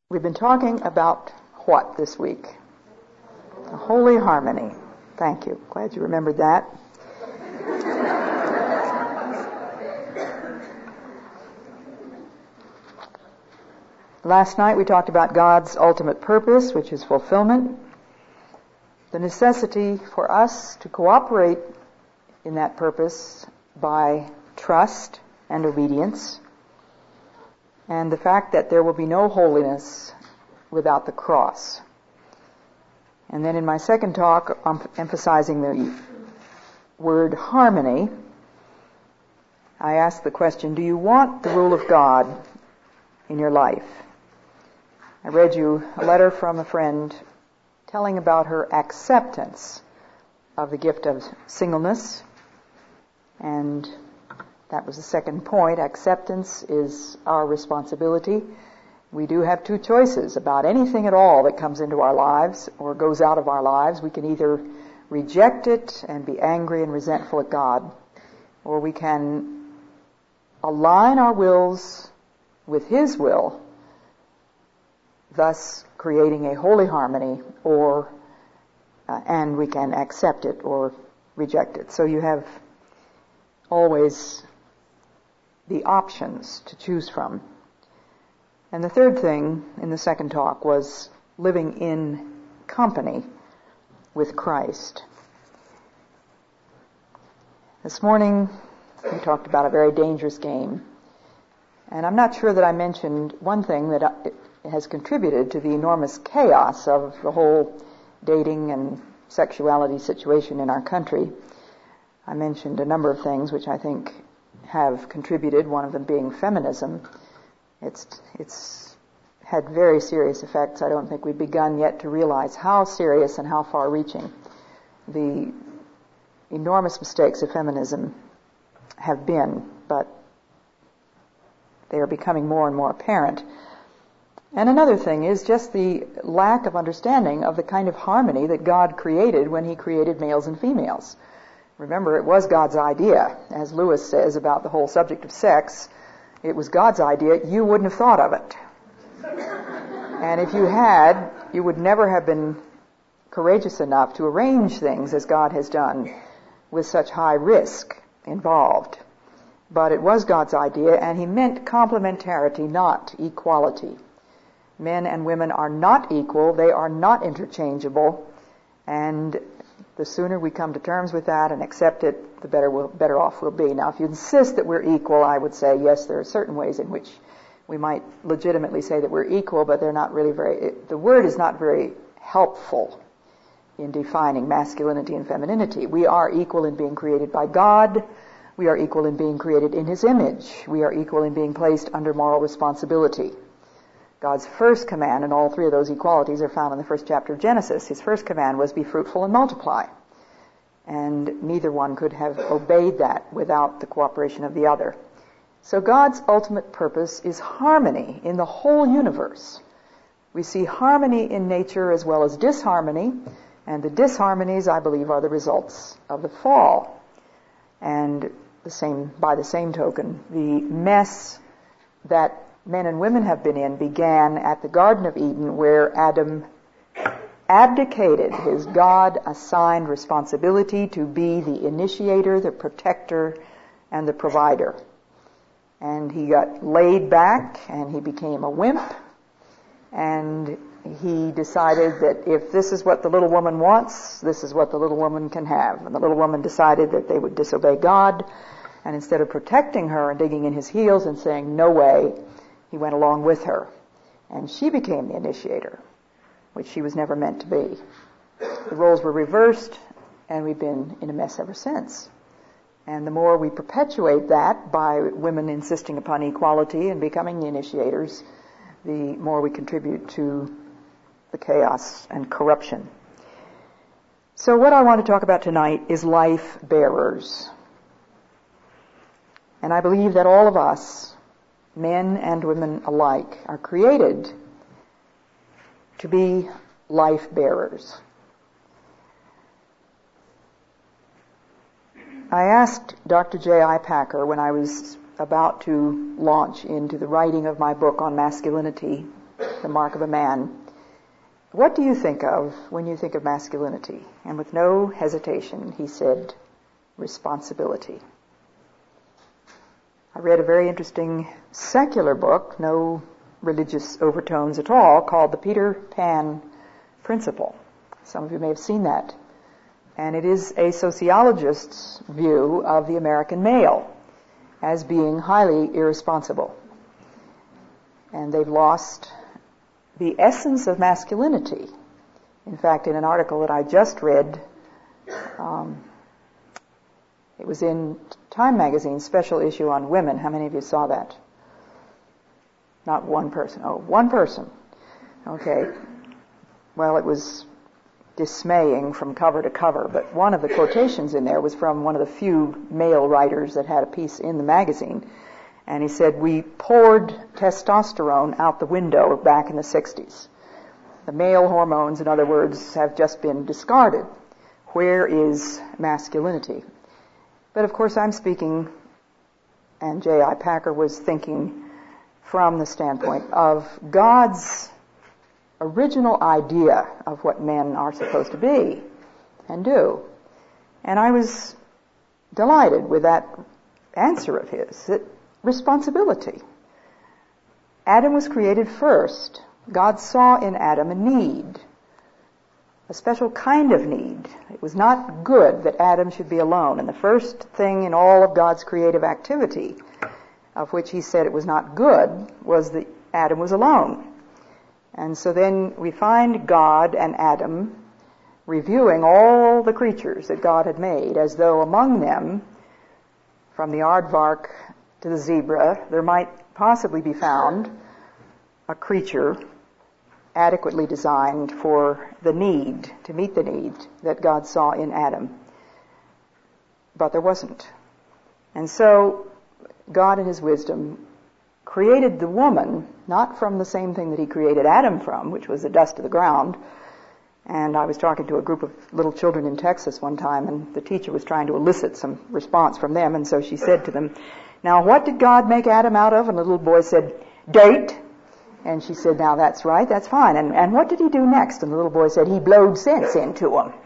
We've been talking about what this week? A holy harmony. Thank you. Glad you remembered that. Last night we talked about God's ultimate purpose, which is fulfillment. The necessity for us to cooperate in that purpose by trust and obedience. And the fact that there will be no holiness without the cross. And then in my second talk, I'm emphasizing the word harmony. I asked the question, do you want the rule of God in your life? I read you a letter from a friend telling about her acceptance of the gift of singleness. And that was the second point. Acceptance is our responsibility. We do have two choices about anything at all that comes into our lives or goes out of our lives. We can either reject it and be angry and resentful at God, or we can align our wills with His will, thus creating a holy harmony, and we can accept it or reject it. So you have always the options to choose from. And the third thing in the second talk was living in company with Christ. This morning we talked about a very dangerous game. And I'm not sure that I mentioned one thing that has contributed to the enormous chaos of the whole dating and sexuality situation in our country. I mentioned a number of things which I think have contributed, one of them being feminism. It's had very serious effects. I don't think we've begun yet to realize how serious and how far-reaching the enormous mistakes of feminism have been, but they are becoming more and more apparent. And another thing is just the lack of understanding of the kind of harmony that God created when He created males and females. Remember, it was God's idea. As Lewis says about the whole subject of sex, it was God's idea. You wouldn't have thought of it. And if you had, you would never have been courageous enough to arrange things as God has done with such high risk involved. But it was God's idea, and He meant complementarity, not equality. Men and women are not equal. They are not interchangeable. And the sooner we come to terms with that and accept it, the better off we'll be. Now, if you insist that we're equal, I would say, yes, there are certain ways in which we might legitimately say that we're equal, but they're not really the word is not very helpful in defining masculinity and femininity. We are equal in being created by God. We are equal in being created in His image. We are equal in being placed under moral responsibility. God's first command, and all three of those equalities are found in the first chapter of Genesis. His first command was be fruitful and multiply. And neither one could have obeyed that without the cooperation of the other. So God's ultimate purpose is harmony in the whole universe. We see harmony in nature as well as disharmony, and the disharmonies, I believe, are the results of the fall. And by the same token, the mess that men and women have been in began at the Garden of Eden, where Adam abdicated his God-assigned responsibility to be the initiator, the protector, and the provider. And he got laid back, and he became a wimp, and he decided that if this is what the little woman wants, this is what the little woman can have. And the little woman decided that they would disobey God, and instead of protecting her and digging in his heels and saying, no way, he went along with her. And she became the initiator, which she was never meant to be. The roles were reversed, and we've been in a mess ever since. And the more we perpetuate that by women insisting upon equality and becoming the initiators, the more we contribute to the chaos and corruption. So what I want to talk about tonight is life bearers. And I believe that all of us, men and women alike, are created to be life bearers. I asked Dr. J.I. Packer when I was about to launch into the writing of my book on masculinity the mark of a man. What do you think of when you think of masculinity? And with no hesitation, he said, responsibility. I read a very interesting secular book, no religious overtones at all, called The Peter Pan Principle. Some of you may have seen that. And it is a sociologist's view of the American male as being highly irresponsible. And they've lost the essence of masculinity. In fact, in an article that I just read, it was in Time Magazine's special issue on women. How many of you saw that? Not one person. Oh, one person. Okay. Well, it was dismaying from cover to cover, but one of the quotations in there was from one of the few male writers that had a piece in the magazine. And he said, we poured testosterone out the window back in the 60s. The male hormones, in other words, have just been discarded. Where is masculinity? But of course I'm speaking, and J.I. Packer was thinking from the standpoint of God's original idea of what men are supposed to be and do. And I was delighted with that answer of his, that responsibility. Adam was created first. God saw in Adam a need, a special kind of need. It was not good that Adam should be alone. And the first thing in all of God's creative activity, of which he said it was not good, was that Adam was alone. And so then we find God and Adam reviewing all the creatures that God had made, as though among them, from the aardvark to the zebra, there might possibly be found a creature adequately designed for the need, to meet the need that God saw in Adam. But there wasn't. And so God in his wisdom created the woman not from the same thing that he created Adam from, which was the dust of the ground. And I was talking to a group of little children in Texas one time, and the teacher was trying to elicit some response from them, and so she said to them, now what did God make Adam out of? And the little boy said, dirt. And she said, now that's right, that's fine. And what did he do next? And the little boy said, he blowed sense into him.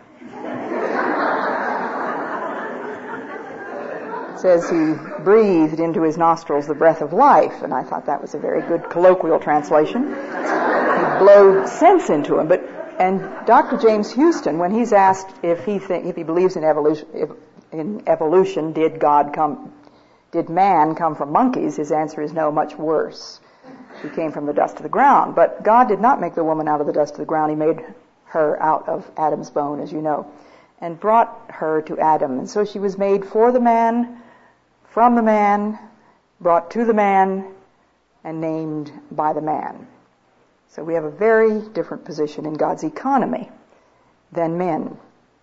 It says he breathed into his nostrils the breath of life, and I thought that was a very good colloquial translation. He blowed sense into him. And Dr. James Houston, when he's asked if he believes in evolution, did man come from monkeys? His answer is no, much worse. He came from the dust of the ground. But God did not make the woman out of the dust of the ground. He made her out of Adam's bone, as you know, and brought her to Adam. And so she was made for the man, from the man, brought to the man, and named by the man. So we have a very different position in God's economy than men.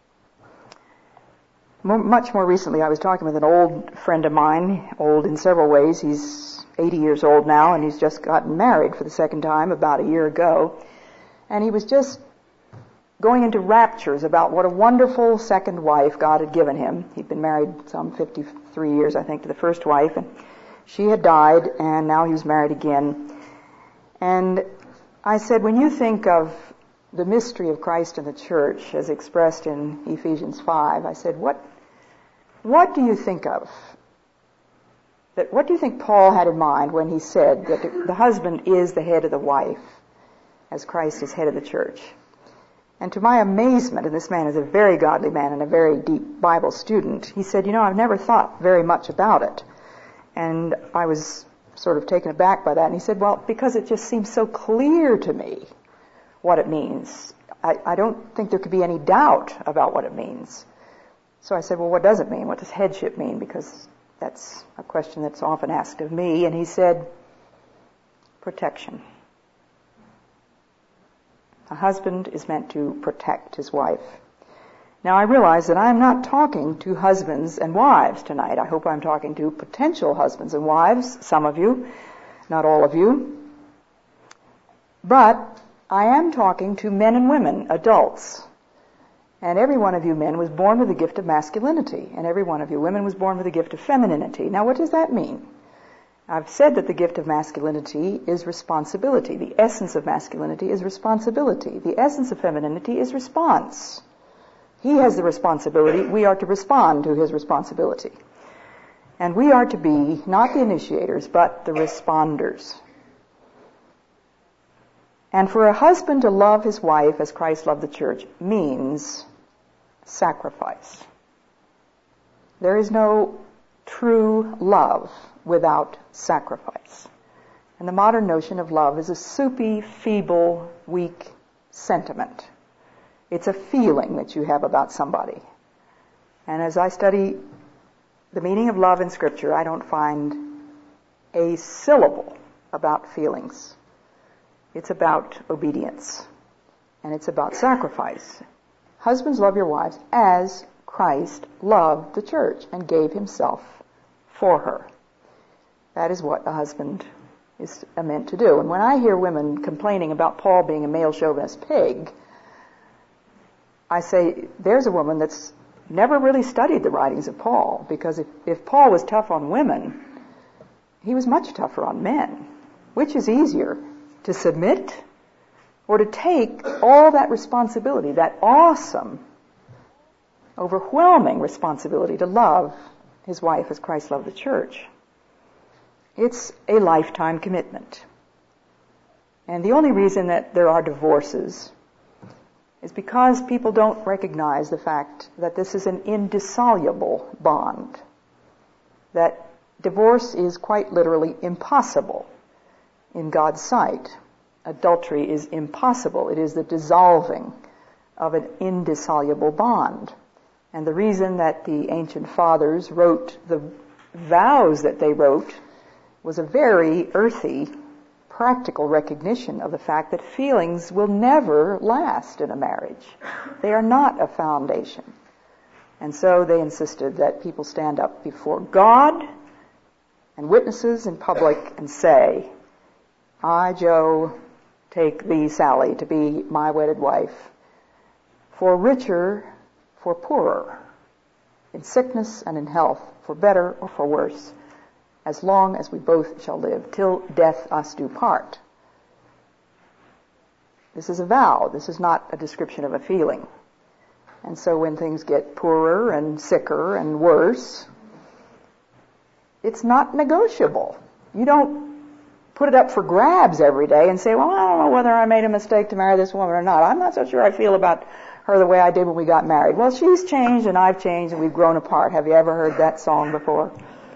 Much more recently, I was talking with an old friend of mine, old in several ways. He's 80 years old now, and he's just gotten married for the second time about a year ago. And he was just going into raptures about what a wonderful second wife God had given him. He'd been married some 53 years, I think, to the first wife, and she had died, and now he was married again. And I said, when you think of the mystery of Christ and the church as expressed in Ephesians 5, I said, what do you think of? What do you think Paul had in mind when he said that the husband is the head of the wife, as Christ is head of the church? And to my amazement, and this man is a very godly man and a very deep Bible student, he said, I've never thought very much about it. And I was sort of taken aback by that. And he said, well, because it just seems so clear to me what it means. I don't think there could be any doubt about what it means. So I said, well, what does it mean? What does headship mean? Because that's a question that's often asked of me. And he said, protection. A husband is meant to protect his wife. Now I realize that I'm not talking to husbands and wives tonight. I hope I'm talking to potential husbands and wives, some of you, not all of you. But I am talking to men and women, adults. And every one of you men was born with the gift of masculinity, and every one of you women was born with the gift of femininity. Now what does that mean? I've said that the gift of masculinity is responsibility. The essence of masculinity is responsibility. The essence of femininity is response. He has the responsibility. We are to respond to his responsibility. And we are to be not the initiators, but the responders. And for a husband to love his wife as Christ loved the church means sacrifice. There is no true love without sacrifice. And the modern notion of love is a soupy, feeble, weak sentiment. It's a feeling that you have about somebody. And as I study the meaning of love in Scripture, I don't find a syllable about feelings. It's about obedience. And it's about sacrifice. Husbands, love your wives as Christ loved the church and gave himself for her. That is what a husband is meant to do. And when I hear women complaining about Paul being a male chauvinist pig, I say, there's a woman that's never really studied the writings of Paul, because if Paul was tough on women, he was much tougher on men. Which is easier, to submit or to take all that responsibility, that awesome, overwhelming responsibility to love his wife as Christ loved the church? It's a lifetime commitment. And the only reason that there are divorces is because people don't recognize the fact that this is an indissoluble bond. That divorce is quite literally impossible in God's sight. Adultery is impossible. It is the dissolving of an indissoluble bond. And the reason that the ancient fathers wrote the vows that they wrote was a very earthy, practical recognition of the fact that feelings will never last in a marriage. They are not a foundation. And so they insisted that people stand up before God and witnesses in public and say, I, Joe, take thee, Sally, to be my wedded wife, for richer, for poorer, in sickness and in health, for better or for worse, as long as we both shall live, till death us do part. This is a vow. This is not a description of a feeling. And so when things get poorer and sicker and worse, it's not negotiable. You don't put it up for grabs every day and say, well, I don't know whether I made a mistake to marry this woman or not. I'm not so sure I feel about her the way I did when we got married. Well, she's changed and I've changed and we've grown apart. Have you ever heard that song before?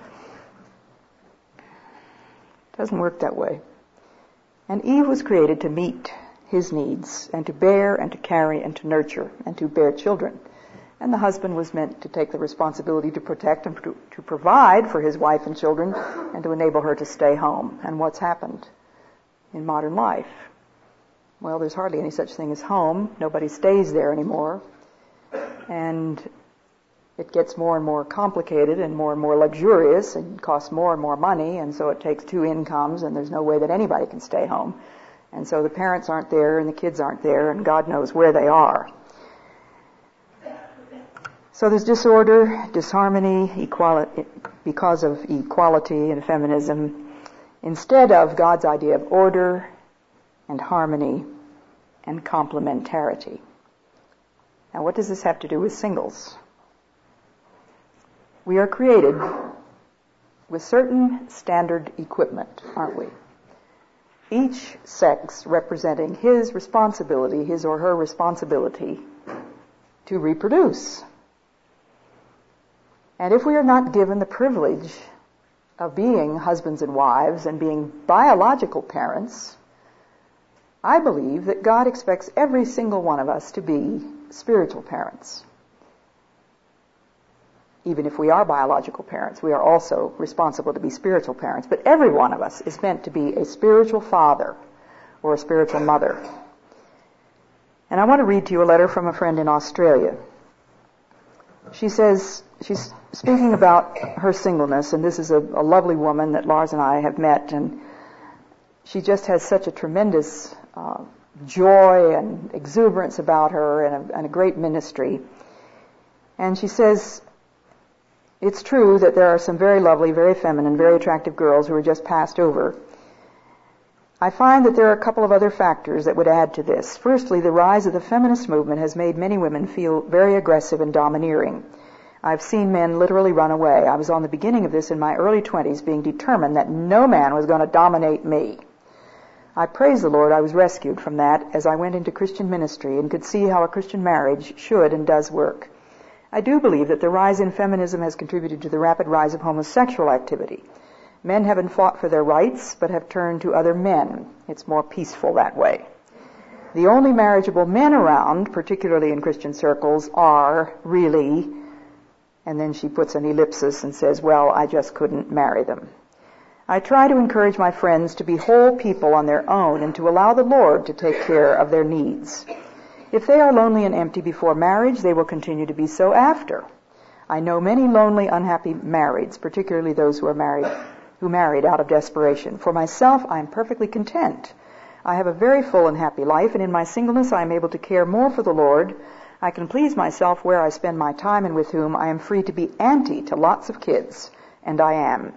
It doesn't work that way. And Eve was created to meet his needs and to bear and to carry and to nurture and to bear children. And the husband was meant to take the responsibility to protect and to provide for his wife and children and to enable her to stay home. And what's happened in modern life? Well, there's hardly any such thing as home. Nobody stays there anymore. And it gets more and more complicated and more luxurious and costs more and more money, and so it takes two incomes, and there's no way that anybody can stay home. And so the parents aren't there and the kids aren't there, and God knows where they are. So there's disorder, disharmony, equality, because of equality and feminism, instead of God's idea of order and harmony and complementarity. Now, what does this have to do with singles? We are created with certain standard equipment, aren't we? Each sex representing his responsibility, his or her responsibility to reproduce. And if we are not given the privilege of being husbands and wives and being biological parents, I believe that God expects every single one of us to be spiritual parents. Even if we are biological parents, we are also responsible to be spiritual parents. But every one of us is meant to be a spiritual father or a spiritual mother. And I want to read to you a letter from a friend in Australia. She says, she's speaking about her singleness, and this is a lovely woman that Lars and I have met, and she just has such a tremendous joy and exuberance about her and a great ministry. And she says, It's true that there are some very lovely, very feminine, very attractive girls who are just passed over. I find that there are a couple of other factors that would add to this. Firstly, the rise of the feminist movement has made many women feel very aggressive and domineering. I've seen men literally run away. I was on the beginning of this in my early 20s, being determined that no man was going to dominate me. I praise the Lord I was rescued from that as I went into Christian ministry and could see how a Christian marriage should and does work. I do believe that the rise in feminism has contributed to the rapid rise of homosexual activity. Men haven't fought for their rights, but have turned to other men. It's more peaceful that way. The only marriageable men around, particularly in Christian circles, are really, and then she puts an ellipsis and says, well, I just couldn't marry them. I try to encourage my friends to be whole people on their own and to allow the Lord to take care of their needs. If they are lonely and empty before marriage, they will continue to be so after. I know many lonely, unhappy marrieds, particularly those who married out of desperation. For myself, I am perfectly content. I have a very full and happy life, and in my singleness I am able to care more for the Lord. I can please myself where I spend my time and with whom. I am free to be auntie to lots of kids, and I am.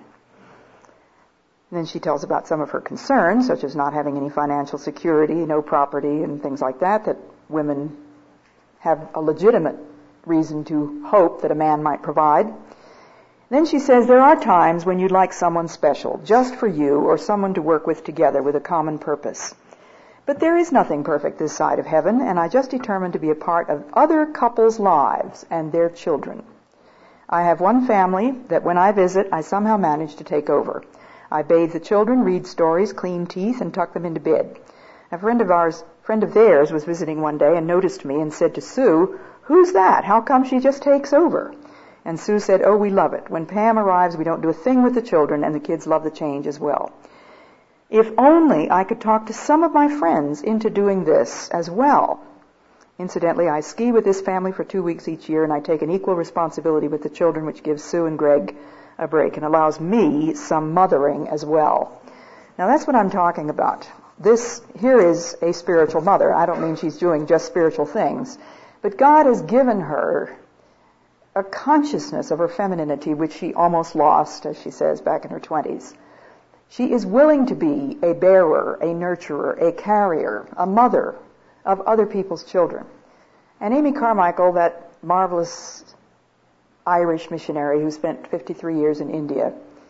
And then she tells about some of her concerns, such as not having any financial security, no property, and things like that, that women have a legitimate reason to hope that a man might provide. Then she says, there are times when you'd like someone special, just for you, or someone to work with together with a common purpose. But there is nothing perfect this side of heaven, and I just determined to be a part of other couples' lives and their children. I have one family that when I visit, I somehow manage to take over. I bathe the children, read stories, clean teeth, and tuck them into bed. A friend of theirs was visiting one day and noticed me and said to Sue, "Who's that? How come she just takes over?" And Sue said, "Oh, we love it. When Pam arrives, we don't do a thing with the children, and the kids love the change as well." If only I could talk to some of my friends into doing this as well. Incidentally, I ski with this family for 2 weeks each year, and I take an equal responsibility with the children, which gives Sue and Greg a break and allows me some mothering as well. Now, that's what I'm talking about. This here is a spiritual mother. I don't mean she's doing just spiritual things, but God has given her a consciousness of her femininity, which she almost lost, as she says, back in her 20s. She is willing to be a bearer, a nurturer, a carrier, a mother of other people's children. And Amy Carmichael, that marvelous Irish missionary who spent 53 years in India,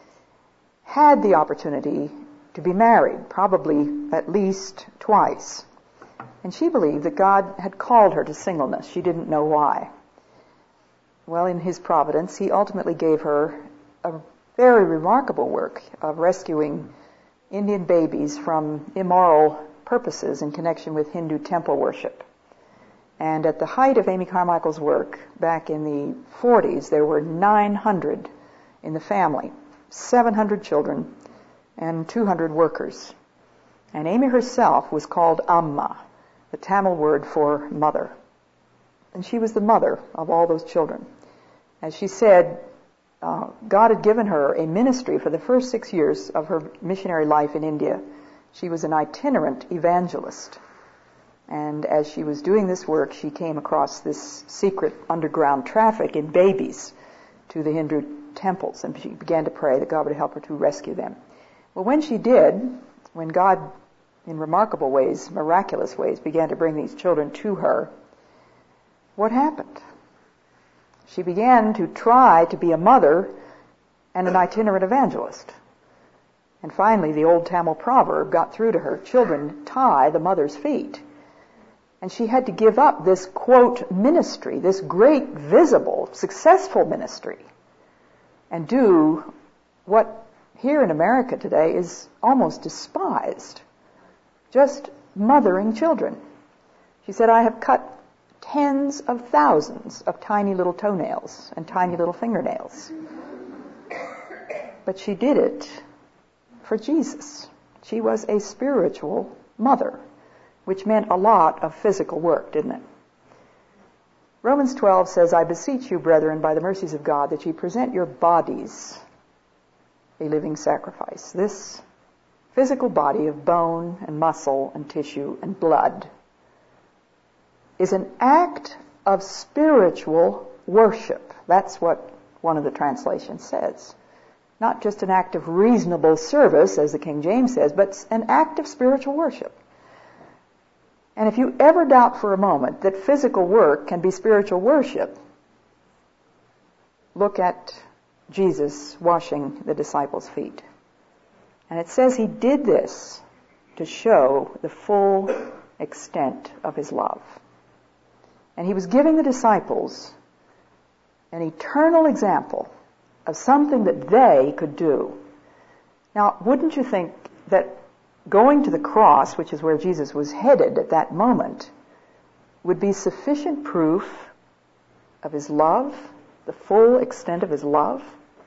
had the opportunity to be married, probably at least twice. And she believed that God had called her to singleness. She didn't know why. Well, in His providence, He ultimately gave her a very remarkable work of rescuing Indian babies from immoral purposes in connection with Hindu temple worship. And at the height of Amy Carmichael's work, back in the 40s, there were 900 in the family, 700 children, and 200 workers. And Amy herself was called Amma, the Tamil word for mother. And she was the mother of all those children. As she said, God had given her a ministry for the first 6 years of her missionary life in India. She was an itinerant evangelist. And as she was doing this work, she came across this secret underground traffic in babies to the Hindu temples, and she began to pray that God would help her to rescue them. Well, when she did, when God, in remarkable ways, miraculous ways, began to bring these children to her, what happened? She began to try to be a mother and an itinerant evangelist. And finally, the old Tamil proverb got through to her, children tie the mother's feet. And she had to give up this, quote, ministry, this great, visible, successful ministry, and do what here in America today is almost despised, just mothering children. She said, I have cut tens of thousands of tiny little toenails and tiny little fingernails. But she did it for Jesus. She was a spiritual mother, which meant a lot of physical work, didn't it? Romans 12 says, I beseech you, brethren, by the mercies of God, that ye present your bodies a living sacrifice. This physical body of bone and muscle and tissue and blood is an act of spiritual worship. That's what one of the translations says. Not just an act of reasonable service, as the King James says, but an act of spiritual worship. And if you ever doubt for a moment that physical work can be spiritual worship, look at Jesus washing the disciples' feet. And it says he did this to show the full extent of his love. And he was giving the disciples an eternal example of something that they could do. Now, wouldn't you think that going to the cross, which is where Jesus was headed at that moment, would be sufficient proof of his love, the full extent of his love?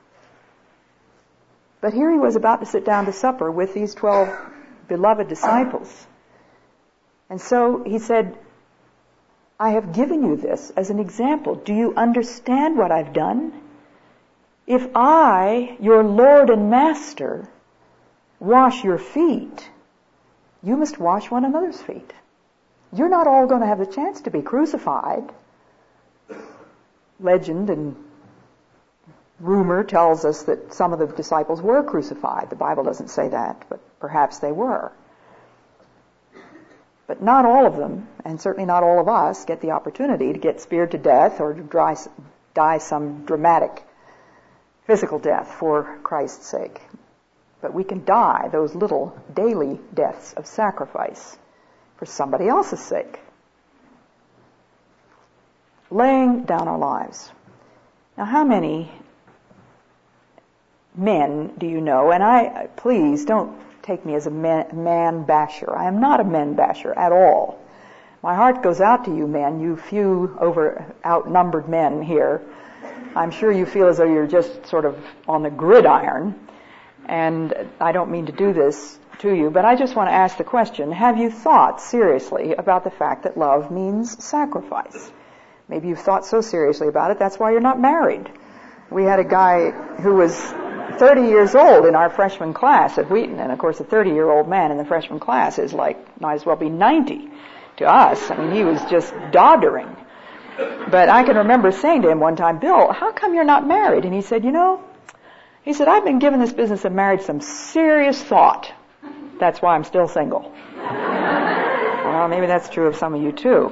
But here he was about to sit down to supper with these 12 beloved disciples. And so he said, I have given you this as an example. Do you understand what I've done? If I, your Lord and Master, wash your feet, you must wash one another's feet. You're not all going to have the chance to be crucified. Legend and rumor tells us that some of the disciples were crucified. The Bible doesn't say that, but perhaps they were. But not all of them, and certainly not all of us, get the opportunity to get speared to death or to die some dramatic physical death for Christ's sake. But we can die those little daily deaths of sacrifice for somebody else's sake. Laying down our lives. Now, how many men do you know? And please don't take me as a man basher. I am not a men basher at all. My heart goes out to you men, you few outnumbered men here. I'm sure you feel as though you're just sort of on the gridiron. And I don't mean to do this to you, but I just want to ask the question, have you thought seriously about the fact that love means sacrifice? Maybe you've thought so seriously about it, that's why you're not married. We had a guy who was 30 years old in our freshman class at Wheaton, and of course a 30-year-old man in the freshman class is might as well be 90 to us. I mean, he was just doddering. But I can remember saying to him one time, Bill, how come you're not married? And he said, I've been giving this business of marriage some serious thought. That's why I'm still single. Well, maybe that's true of some of you too.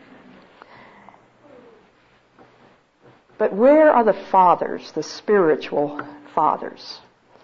But where are the fathers, the spiritual fathers?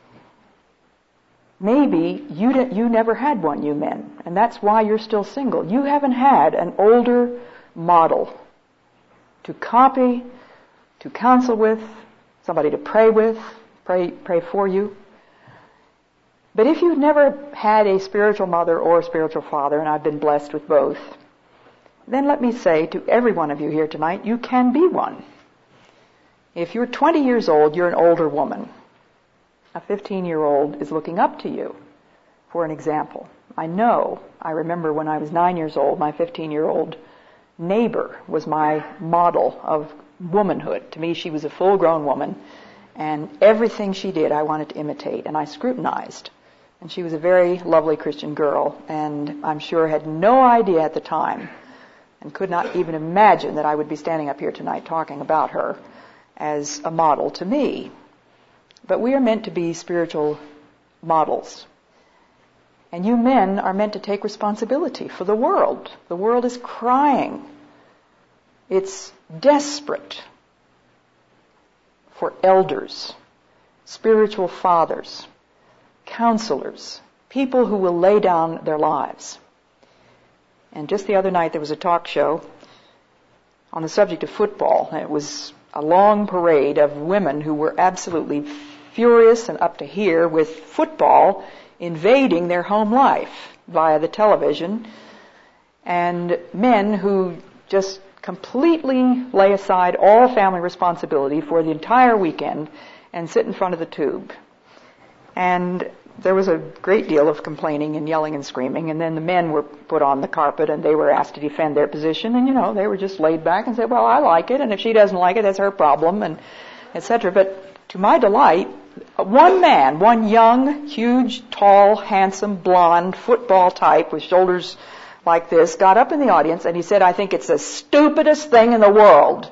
Maybe you never had one, you men, and that's why you're still single. You haven't had an older model to copy, to counsel with, somebody to pray with, pray for you. But if you've never had a spiritual mother or a spiritual father, and I've been blessed with both, then let me say to every one of you here tonight, you can be one. If you're 20 years old, you're an older woman. A 15-year-old is looking up to you for an example. I remember when I was 9 years old, my 15-year-old neighbor was my model of womanhood. To me, she was a full-grown woman, and everything she did I wanted to imitate, and I scrutinized. And she was a very lovely Christian girl, and I'm sure had no idea at the time, and could not even imagine that I would be standing up here tonight talking about her as a model to me. But we are meant to be spiritual models. And you men are meant to take responsibility for the world. The world is crying. It's desperate for elders, spiritual fathers, counselors, people who will lay down their lives. And just the other night there was a talk show on the subject of football. It was a long parade of women who were absolutely furious and up to here with football invading their home life via the television, and men who just completely lay aside all family responsibility for the entire weekend and sit in front of the tube. And there was a great deal of complaining and yelling and screaming, and then the men were put on the carpet and they were asked to defend their position, and they were just laid back and said, well, I like it, and if she doesn't like it, that's her problem, and etc. But to my delight, one man, one young, huge, tall, handsome, blonde, football type with shoulders like this, got up in the audience and he said, I think it's the stupidest thing in the world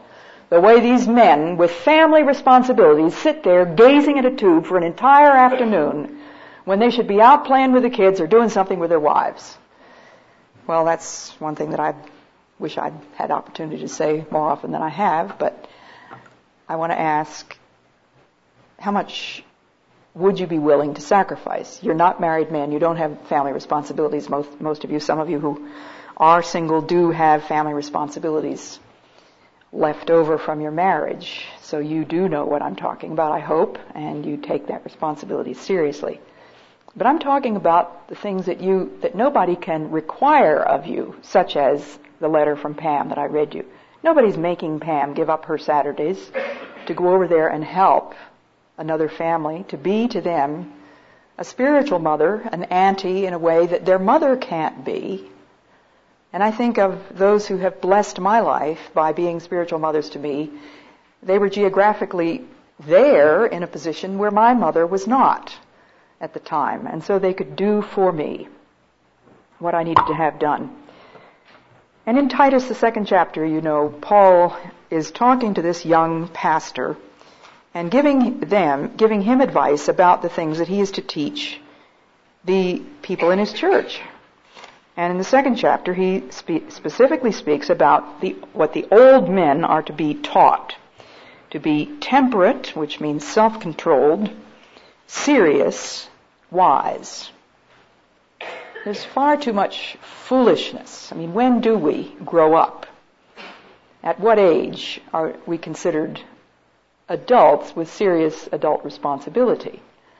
the way these men with family responsibilities sit there gazing at a tube for an entire afternoon when they should be out playing with the kids or doing something with their wives. Well, that's one thing that I wish I'd had opportunity to say more often than I have, but I want to ask, how much would you be willing to sacrifice? You're not married men. You don't have family responsibilities. Most of you, some of you who are single do have family responsibilities left over from your marriage. So you do know what I'm talking about, I hope, and you take that responsibility seriously. But I'm talking about the things that nobody can require of you, such as the letter from Pam that I read you. Nobody's making Pam give up her Saturdays to go over there and help another family, to be to them a spiritual mother, an auntie in a way that their mother can't be. And I think of those who have blessed my life by being spiritual mothers to me. They were geographically there in a position where my mother was not at the time. And so they could do for me what I needed to have done. And in Titus, the 2nd chapter, you know, Paul is talking to this young pastor and giving him advice about the things that he is to teach the people in his church. And in the 2nd chapter, he specifically speaks about what the old men are to be taught. To be temperate, which means self-controlled, serious, wise. There's far too much foolishness. I mean, when do we grow up? At what age are we considered adults with serious adult responsibility?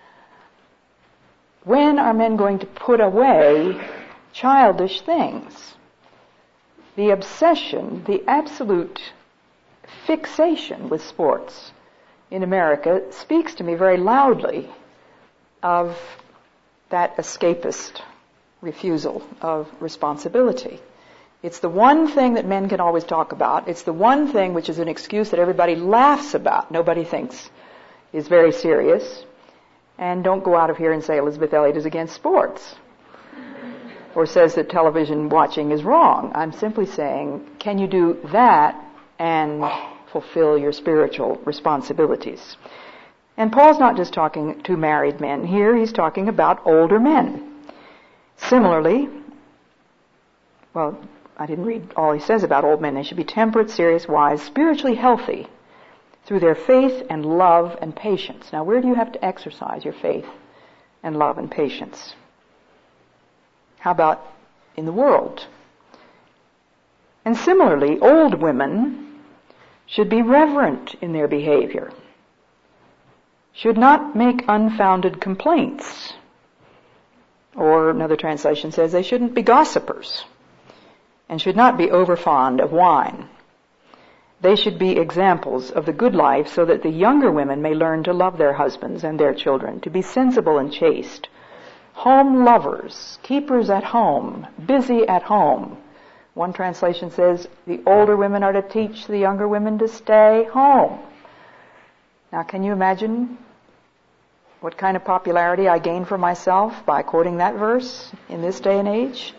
When are men going to put away childish things? The obsession, the absolute fixation with sports in America speaks to me very loudly of that escapist refusal of responsibility. It's the one thing that men can always talk about. It's the one thing which is an excuse that everybody laughs about. Nobody thinks is very serious. And don't go out of here and say Elizabeth Elliot is against sports or says that television watching is wrong. I'm simply saying, can you do that and fulfill your spiritual responsibilities? And Paul's not just talking to married men here. He's talking about older men. Similarly, well, I didn't read all he says about old men. They should be temperate, serious, wise, spiritually healthy through their faith and love and patience. Now, where do you have to exercise your faith and love and patience? How about in the world? And similarly, old women should be reverent in their behavior, should not make unfounded complaints. Or another translation says they shouldn't be gossipers and should not be overfond of wine. They should be examples of the good life so that the younger women may learn to love their husbands and their children, to be sensible and chaste, home lovers, keepers at home, busy at home. One translation says the older women are to teach the younger women to stay home. Now, can you imagine what kind of popularity I gained for myself by quoting that verse in this day and age?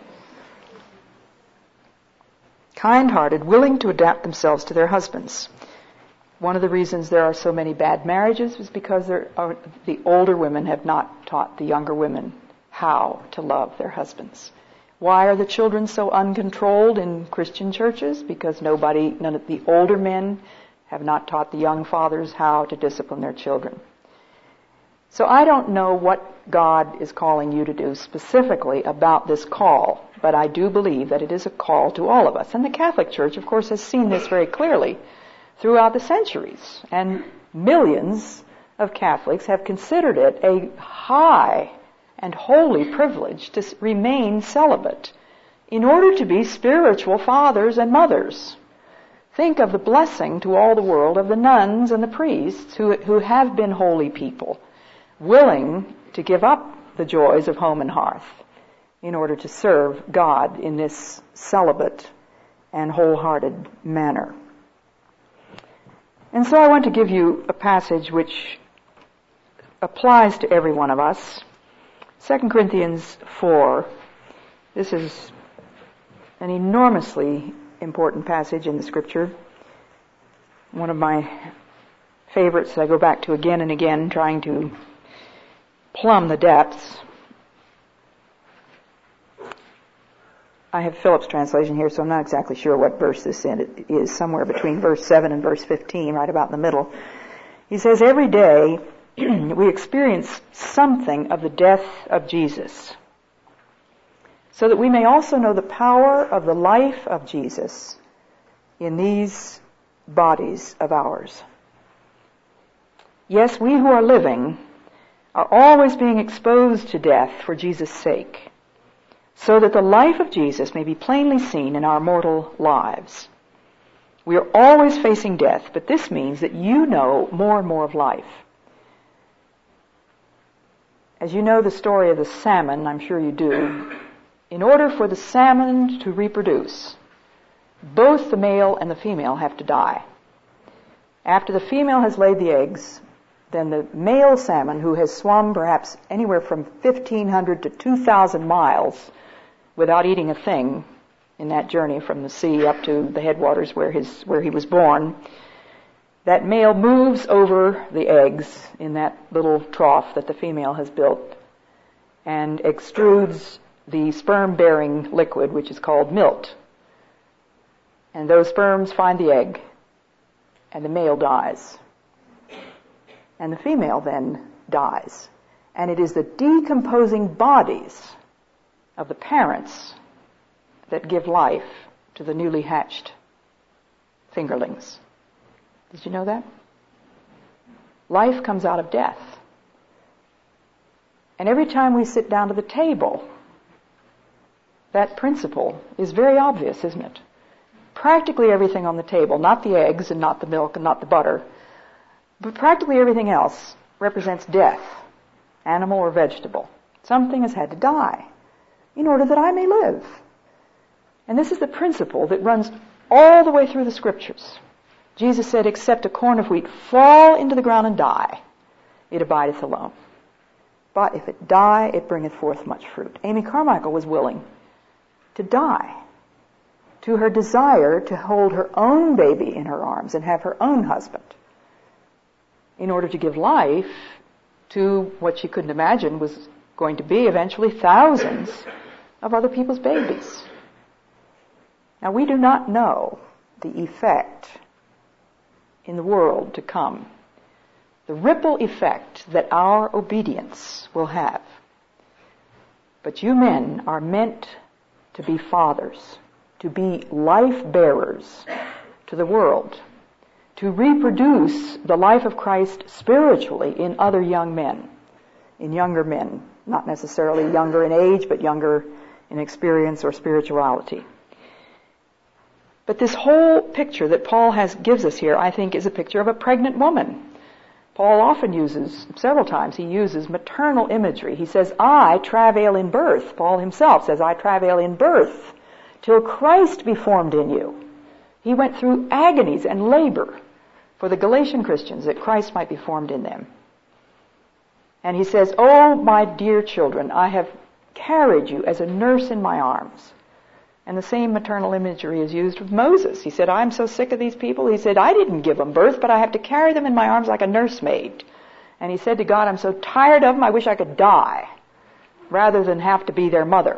Kind-hearted, willing to adapt themselves to their husbands. One of the reasons there are so many bad marriages is because the older women have not taught the younger women how to love their husbands. Why are the children so uncontrolled in Christian churches? Because none of the older men have not taught the young fathers how to discipline their children. So I don't know what God is calling you to do specifically about this call, but I do believe that it is a call to all of us. And the Catholic Church, of course, has seen this very clearly throughout the centuries. And millions of Catholics have considered it a high and holy privilege to remain celibate in order to be spiritual fathers and mothers. Think of the blessing to all the world of the nuns and the priests who have been holy people, willing to give up the joys of home and hearth in order to serve God in this celibate and wholehearted manner. And so I want to give you a passage which applies to every one of us. 2 Corinthians 4. This is an enormously important passage in the Scripture. one of my favorites that I go back to again and again, trying to plumb the depths. I have Phillips' translation here, so I'm not exactly sure what verse this is, somewhere between verse 7 and verse 15, right about in the middle. He says, every day we experience something of the death of Jesus, so that we may also know the power of the life of Jesus in these bodies of ours. Yes, we who are living are always being exposed to death for Jesus' sake, so that the life of Jesus may be plainly seen in our mortal lives. We are always facing death, but this means that you know more and more of life. As you know the story of the salmon, I'm sure you do, in order for the salmon to reproduce, both the male and the female have to die. After the female has laid the eggs, then the male salmon, who has swum perhaps anywhere from 1,500 to 2,000 miles without eating a thing in that journey from the sea up to the headwaters where he was born, that male moves over the eggs in that little trough that the female has built and extrudes the sperm-bearing liquid, which is called milt. And those sperms find the egg, and the male dies. And the female then dies. And it is the decomposing bodies of the parents that give life to the newly hatched fingerlings. Did you know that? Life comes out of death. And every time we sit down to the table, that principle is very obvious, isn't it? Practically everything on the table, not the eggs and not the milk and not the butter, but practically everything else represents death, animal or vegetable. Something has had to die in order that I may live. And this is the principle that runs all the way through the Scriptures. Jesus said, except a corn of wheat fall into the ground and die, it abideth alone. But if it die, it bringeth forth much fruit. Amy Carmichael was willing to die to her desire to hold her own baby in her arms and have her own husband in order to give life to what she couldn't imagine was going to be eventually thousands of other people's babies. Now, we do not know the effect in the world to come, the ripple effect that our obedience will have. But you men are meant to be fathers, to be life bearers to the world, to reproduce the life of Christ spiritually in other young men, in younger men, not necessarily younger in age, but younger in experience or spirituality. But this whole picture that Paul gives us here, I think, is a picture of a pregnant woman. Paul often several times, he uses maternal imagery. He says, I travail in birth. Paul himself says, I travail in birth till Christ be formed in you. He went through agonies and labor for the Galatian Christians that Christ might be formed in them. And he says, oh, my dear children, I have carried you as a nurse in my arms. And the same maternal imagery is used with Moses. He said, I'm so sick of these people. He said, I didn't give them birth, but I have to carry them in my arms like a nursemaid. And he said to God, I'm so tired of them, I wish I could die rather than have to be their mother.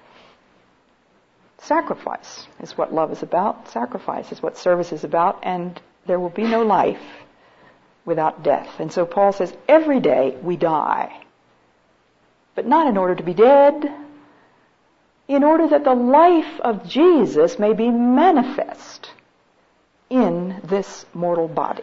Sacrifice is what love is about. Sacrifice is what service is about. And there will be no life without death. And so Paul says, every day we die. But not in order to be dead, in order that the life of Jesus may be manifest in this mortal body.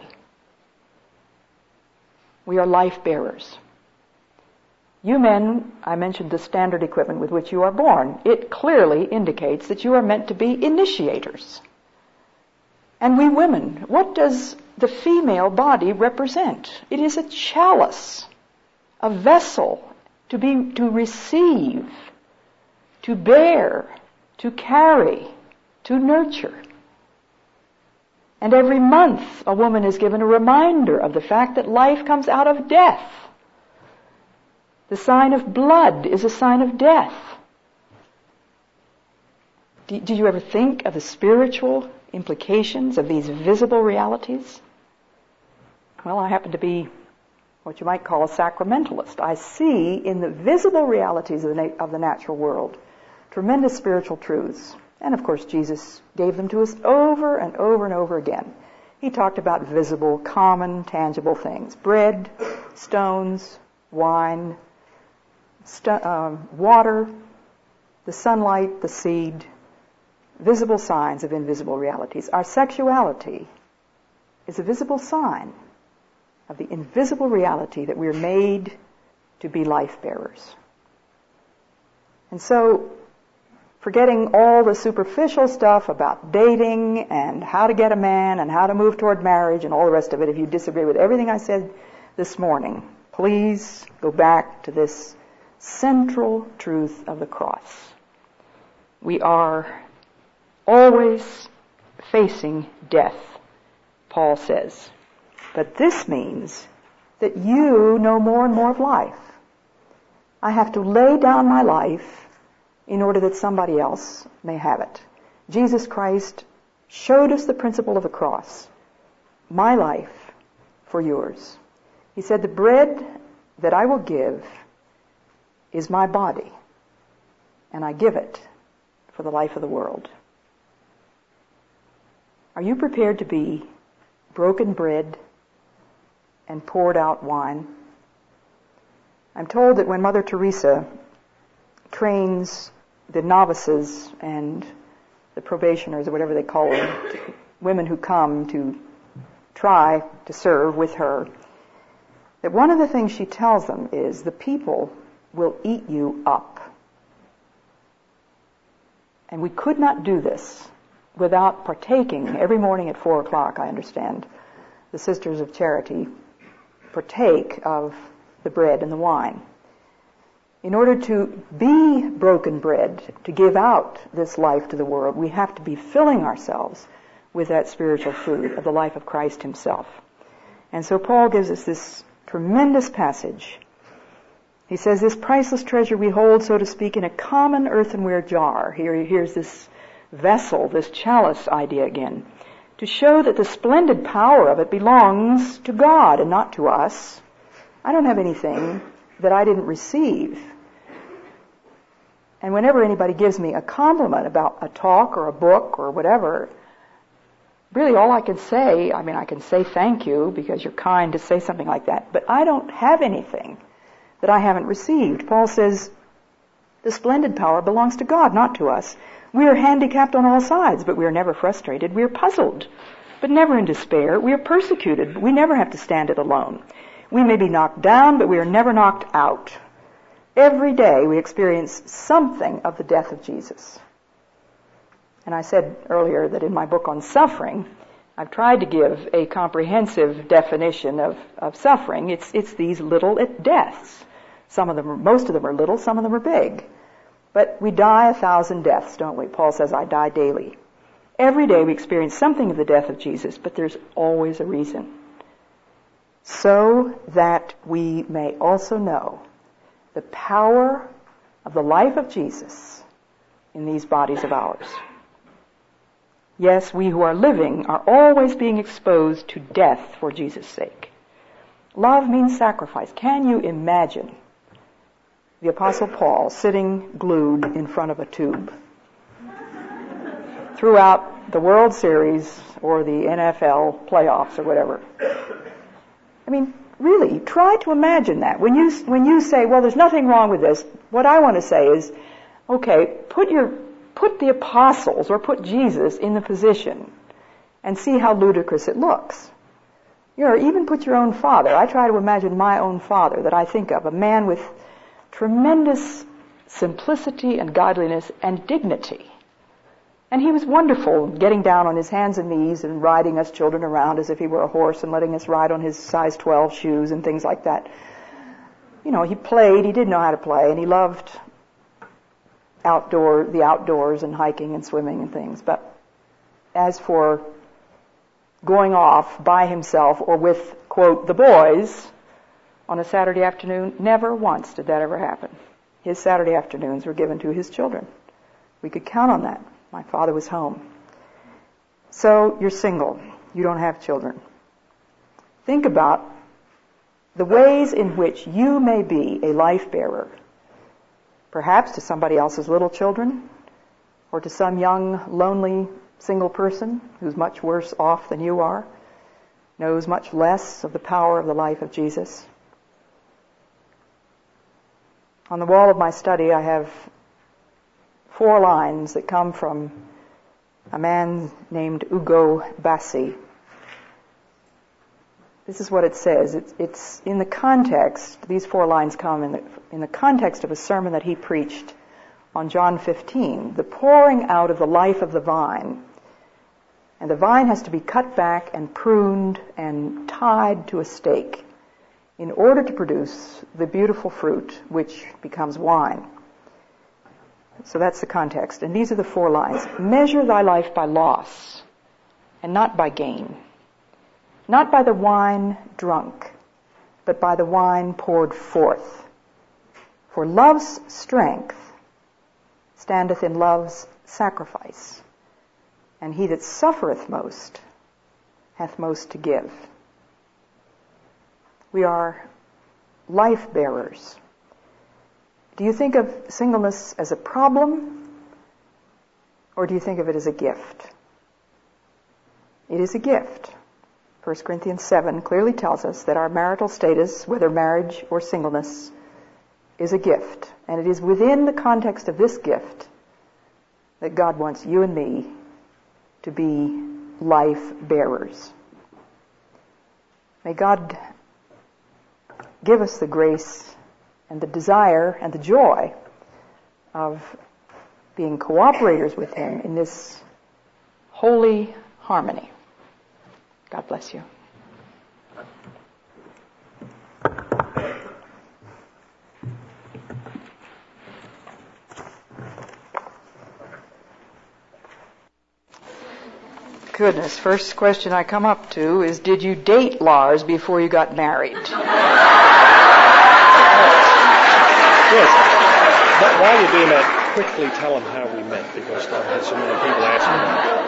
We are life bearers. You men, I mentioned the standard equipment with which you are born. It clearly indicates that you are meant to be initiators. And we women, what does the female body represent? It is a chalice, a vessel to receive, to bear, to carry, to nurture. And every month a woman is given a reminder of the fact that life comes out of death. The sign of blood is a sign of death. Did you ever think of the spiritual implications of these visible realities? Well, I happen to be what you might call a sacramentalist. I see in the visible realities of the natural world tremendous spiritual truths. And of course, Jesus gave them to us over and over and over again. He talked about visible, common, tangible things. Bread, stones, wine, water, the sunlight, the seed, visible signs of invisible realities. Our sexuality is a visible sign of the invisible reality that we're made to be life bearers. And so, forgetting all the superficial stuff about dating and how to get a man and how to move toward marriage and all the rest of it, if you disagree with everything I said this morning, please go back to this central truth of the cross. We are always facing death, Paul says. But this means that you know more and more of life. I have to lay down my life in order that somebody else may have it. Jesus Christ showed us the principle of the cross. My life for yours. He said, the bread that I will give is my body, and I give it for the life of the world. Are you prepared to be broken bread and poured out wine? I'm told that when Mother Teresa trains the novices and the probationers, or whatever they call them, women who come to try to serve with her, that one of the things she tells them is the people will eat you up. And we could not do this without partaking every morning at 4 o'clock, I understand. The Sisters of Charity partake of the bread and the wine. In order to be broken bread, to give out this life to the world, we have to be filling ourselves with that spiritual food of the life of Christ himself. And so Paul gives us this tremendous passage. He says, this priceless treasure we hold, so to speak, in a common earthenware jar. Here's this vessel, this chalice idea again, to show that the splendid power of it belongs to God and not to us. I don't have anything that I didn't receive. And whenever anybody gives me a compliment about a talk or a book or whatever, really all I can say, I can say thank you because you're kind to say something like that, but I don't have anything that I haven't received. Paul says, the splendid power belongs to God, not to us. We are handicapped on all sides, but we are never frustrated. We are puzzled, but never in despair. We are persecuted, but we never have to stand it alone. We may be knocked down, but we are never knocked out. Every day we experience something of the death of Jesus. And I said earlier that in my book on suffering, I've tried to give a comprehensive definition of suffering. It's these little deaths. Most of them are little, some of them are big. But we die 1,000 deaths, don't we? Paul says, I die daily. Every day we experience something of the death of Jesus, but there's always a reason. So that we may also know the power of the life of Jesus in these bodies of ours. Yes, we who are living are always being exposed to death for Jesus' sake. Love means sacrifice. Can you imagine the Apostle Paul sitting glued in front of a tube throughout the World Series or the NFL playoffs or whatever? Really, try to imagine that. When you say, well, there's nothing wrong with this, what I want to say is, okay, put the apostles or put Jesus in the position and see how ludicrous it looks. Even put your own father. I try to imagine my own father that I think of, a man with tremendous simplicity and godliness and dignity. And he was wonderful, getting down on his hands and knees and riding us children around as if he were a horse and letting us ride on his size 12 shoes and things like that. He played, he did know how to play, and he loved the outdoors and hiking and swimming and things. But as for going off by himself or with, quote, the boys on a Saturday afternoon, never once did that ever happen. His Saturday afternoons were given to his children. We could count on that. My father was home. So you're single. You don't have children. Think about the ways in which you may be a life bearer, perhaps to somebody else's little children, or to some young, lonely, single person who's much worse off than you are, knows much less of the power of the life of Jesus. On the wall of my study, I have 4 lines that come from a man named Ugo Bassi. This is what it says. It's in the context, these 4 lines come in the context of a sermon that he preached on John 15, the pouring out of the life of the vine. And the vine has to be cut back and pruned and tied to a stake in order to produce the beautiful fruit which becomes wine. So that's the context. And these are the 4 lines. Measure thy life by loss and not by gain. Not by the wine drunk, but by the wine poured forth. For love's strength standeth in love's sacrifice, and he that suffereth most hath most to give. We are life bearers. Do you think of singleness as a problem, or do you think of it as a gift? It is a gift. 1 Corinthians 7 clearly tells us that our marital status, whether marriage or singleness, is a gift. And it is within the context of this gift that God wants you and me to be life bearers. May God give us the grace and the desire and the joy of being cooperators with Him in this holy harmony. God bless you. Goodness, first question I come up to is, did you date Lars before you got married? Yes. But while you're doing that, quickly tell them how we met, because I've had so many people asking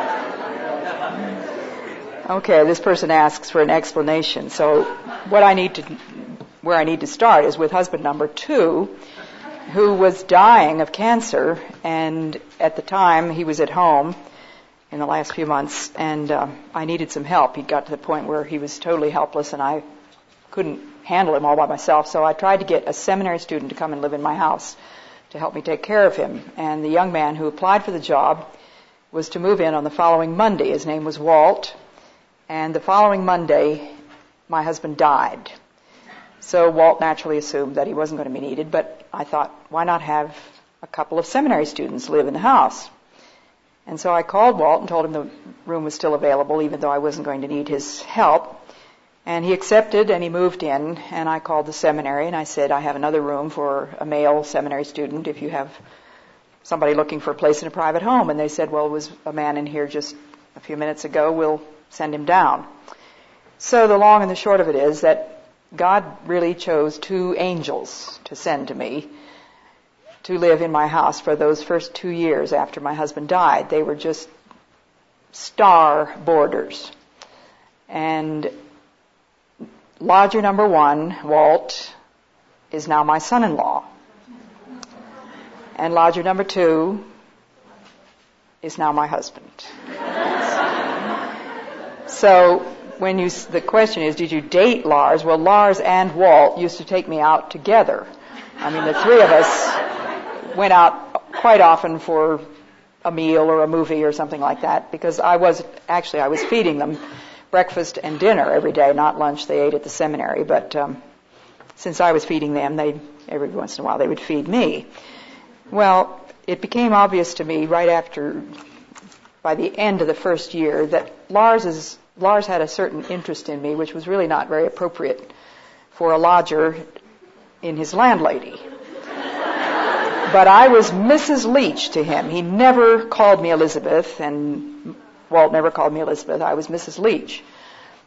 that. Okay, this person asks for an explanation. So where I need to start is with husband number 2, who was dying of cancer, and at the time he was at home in the last few months, and I needed some help. He'd got to the point where he was totally helpless, and I couldn't handle him all by myself, so I tried to get a seminary student to come and live in my house to help me take care of him. And the young man who applied for the job was to move in on the following Monday. His name was Walt, and the following Monday, my husband died. So Walt naturally assumed that he wasn't going to be needed, but I thought, why not have a couple of seminary students live in the house? And so I called Walt and told him the room was still available, even though I wasn't going to need his help. And he accepted, and he moved in, and I called the seminary, and I said, I have another room for a male seminary student if you have somebody looking for a place in a private home. And they said, well, there was a man in here just a few minutes ago. We'll send him down. So the long and the short of it is that God really chose 2 angels to send to me to live in my house for those first 2 years after my husband died. They were just star boarders. And lodger number 1, Walt, is now my son-in-law. And lodger number 2 is now my husband. So when the question is, did you date Lars? Well, Lars and Walt used to take me out together. I mean, the 3 of us went out quite often for a meal or a movie or something like that, because I was feeding them breakfast and dinner every day, not lunch. They ate at the seminary, but since I was feeding them, every once in a while they would feed me. Well, it became obvious to me by the end of the first year, that Lars had a certain interest in me, which was really not very appropriate for a lodger in his landlady. But I was Mrs. Leach to him. He never called me Elizabeth, and Walt never called me Elizabeth. I was Mrs. Leach.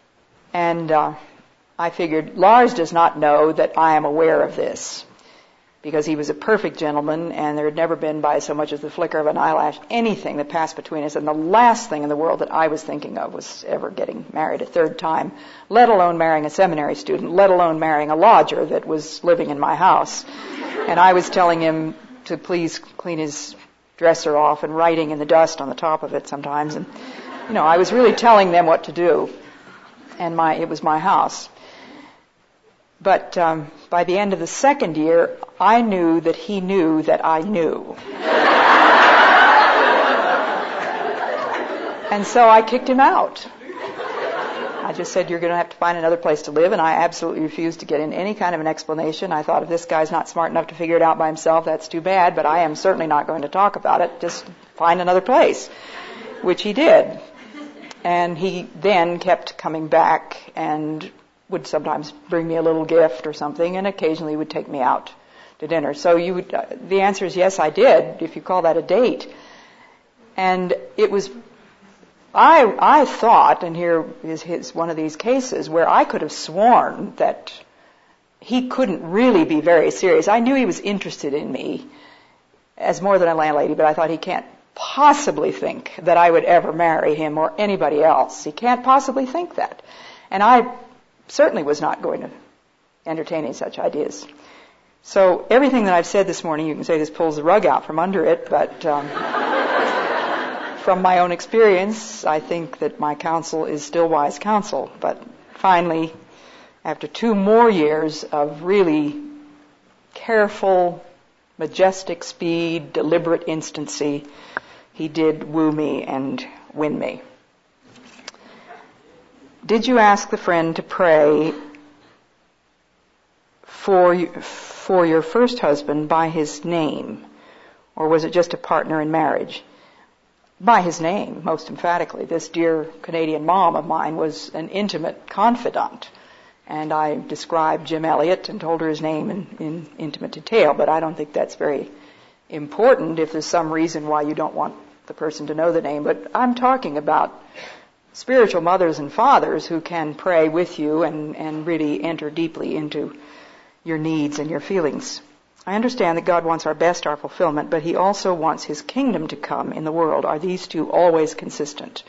And I figured, Lars does not know that I am aware of this. because he was a perfect gentleman, and there had never been, by so much as the flicker of an eyelash, anything that passed between us. And the last thing in the world that I was thinking of was ever getting married a third time, let alone marrying a seminary student, let alone marrying a lodger that was living in my house. And I was telling him to please clean his dresser off and writing in the dust on the top of it sometimes. And, I was really telling them what to do. And it was my house. But by the end of the second year, I knew that he knew that I knew. And so I kicked him out. I just said, you're going to have to find another place to live, and I absolutely refused to get in any kind of an explanation. I thought, if this guy's not smart enough to figure it out by himself, that's too bad, but I am certainly not going to talk about it. Just find another place, which he did. And he then kept coming back and would sometimes bring me a little gift or something, and occasionally would take me out to dinner. So the answer is yes, I did, if you call that a date. And it was, I thought, and here is one of these cases where I could have sworn that he couldn't really be very serious. I knew he was interested in me as more than a landlady, but I thought he can't possibly think that I would ever marry him or anybody else. He can't possibly think that. And I certainly was not going to entertain any such ideas. So everything that I've said this morning, you can say this pulls the rug out from under it, but from my own experience, I think that my counsel is still wise counsel. But finally, after 2 more years of really careful, majestic speed, deliberate instancy, he did woo me and win me. Did you ask the friend to pray for your first husband by his name, or was it just a partner in marriage? By his name, most emphatically. This dear Canadian mom of mine was an intimate confidant, and I described Jim Elliot and told her his name in intimate detail, but I don't think that's very important if there's some reason why you don't want the person to know the name. But I'm talking about spiritual mothers and fathers who can pray with you and really enter deeply into your needs and your feelings. I understand that God wants our best, our fulfillment, but he also wants his kingdom to come in the world. Are these two always consistent?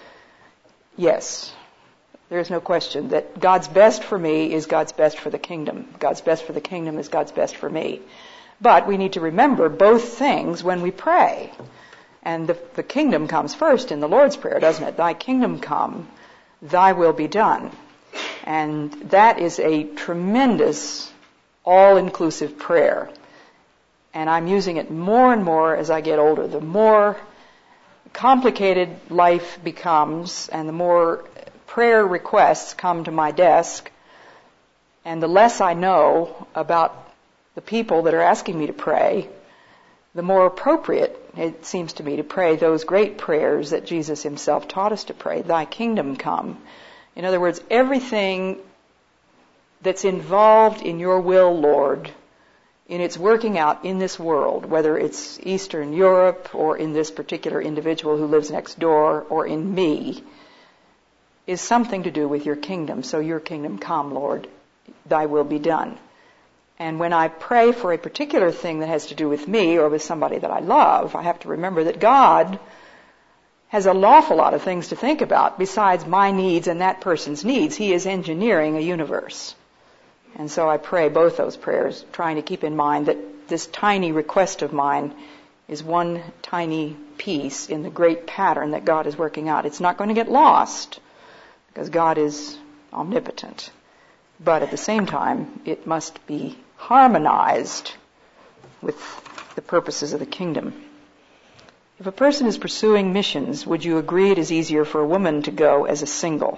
Yes. There's no question that God's best for me is God's best for the kingdom. God's best for the kingdom is God's best for me. But we need to remember both things when we pray. And the kingdom comes first in the Lord's Prayer, doesn't it? Thy kingdom come, thy will be done. And that is a tremendous, all-inclusive prayer. And I'm using it more and more as I get older. The more complicated life becomes, and the more prayer requests come to my desk, and the less I know about the people that are asking me to pray, the more appropriate it seems to me to pray those great prayers that Jesus himself taught us to pray. Thy kingdom come. In other words, everything that's involved in your will, Lord, in its working out in this world, whether it's Eastern Europe or in this particular individual who lives next door or in me, is something to do with your kingdom. So your kingdom come, Lord, thy will be done. And when I pray for a particular thing that has to do with me or with somebody that I love, I have to remember that God has an awful lot of things to think about besides my needs and that person's needs. He is engineering a universe. And so I pray both those prayers, trying to keep in mind that this tiny request of mine is one tiny piece in the great pattern that God is working out. It's not going to get lost because God is omnipotent. But at the same time, it must be harmonized with the purposes of the kingdom. If a person is pursuing missions, would you agree it is easier for a woman to go as a single?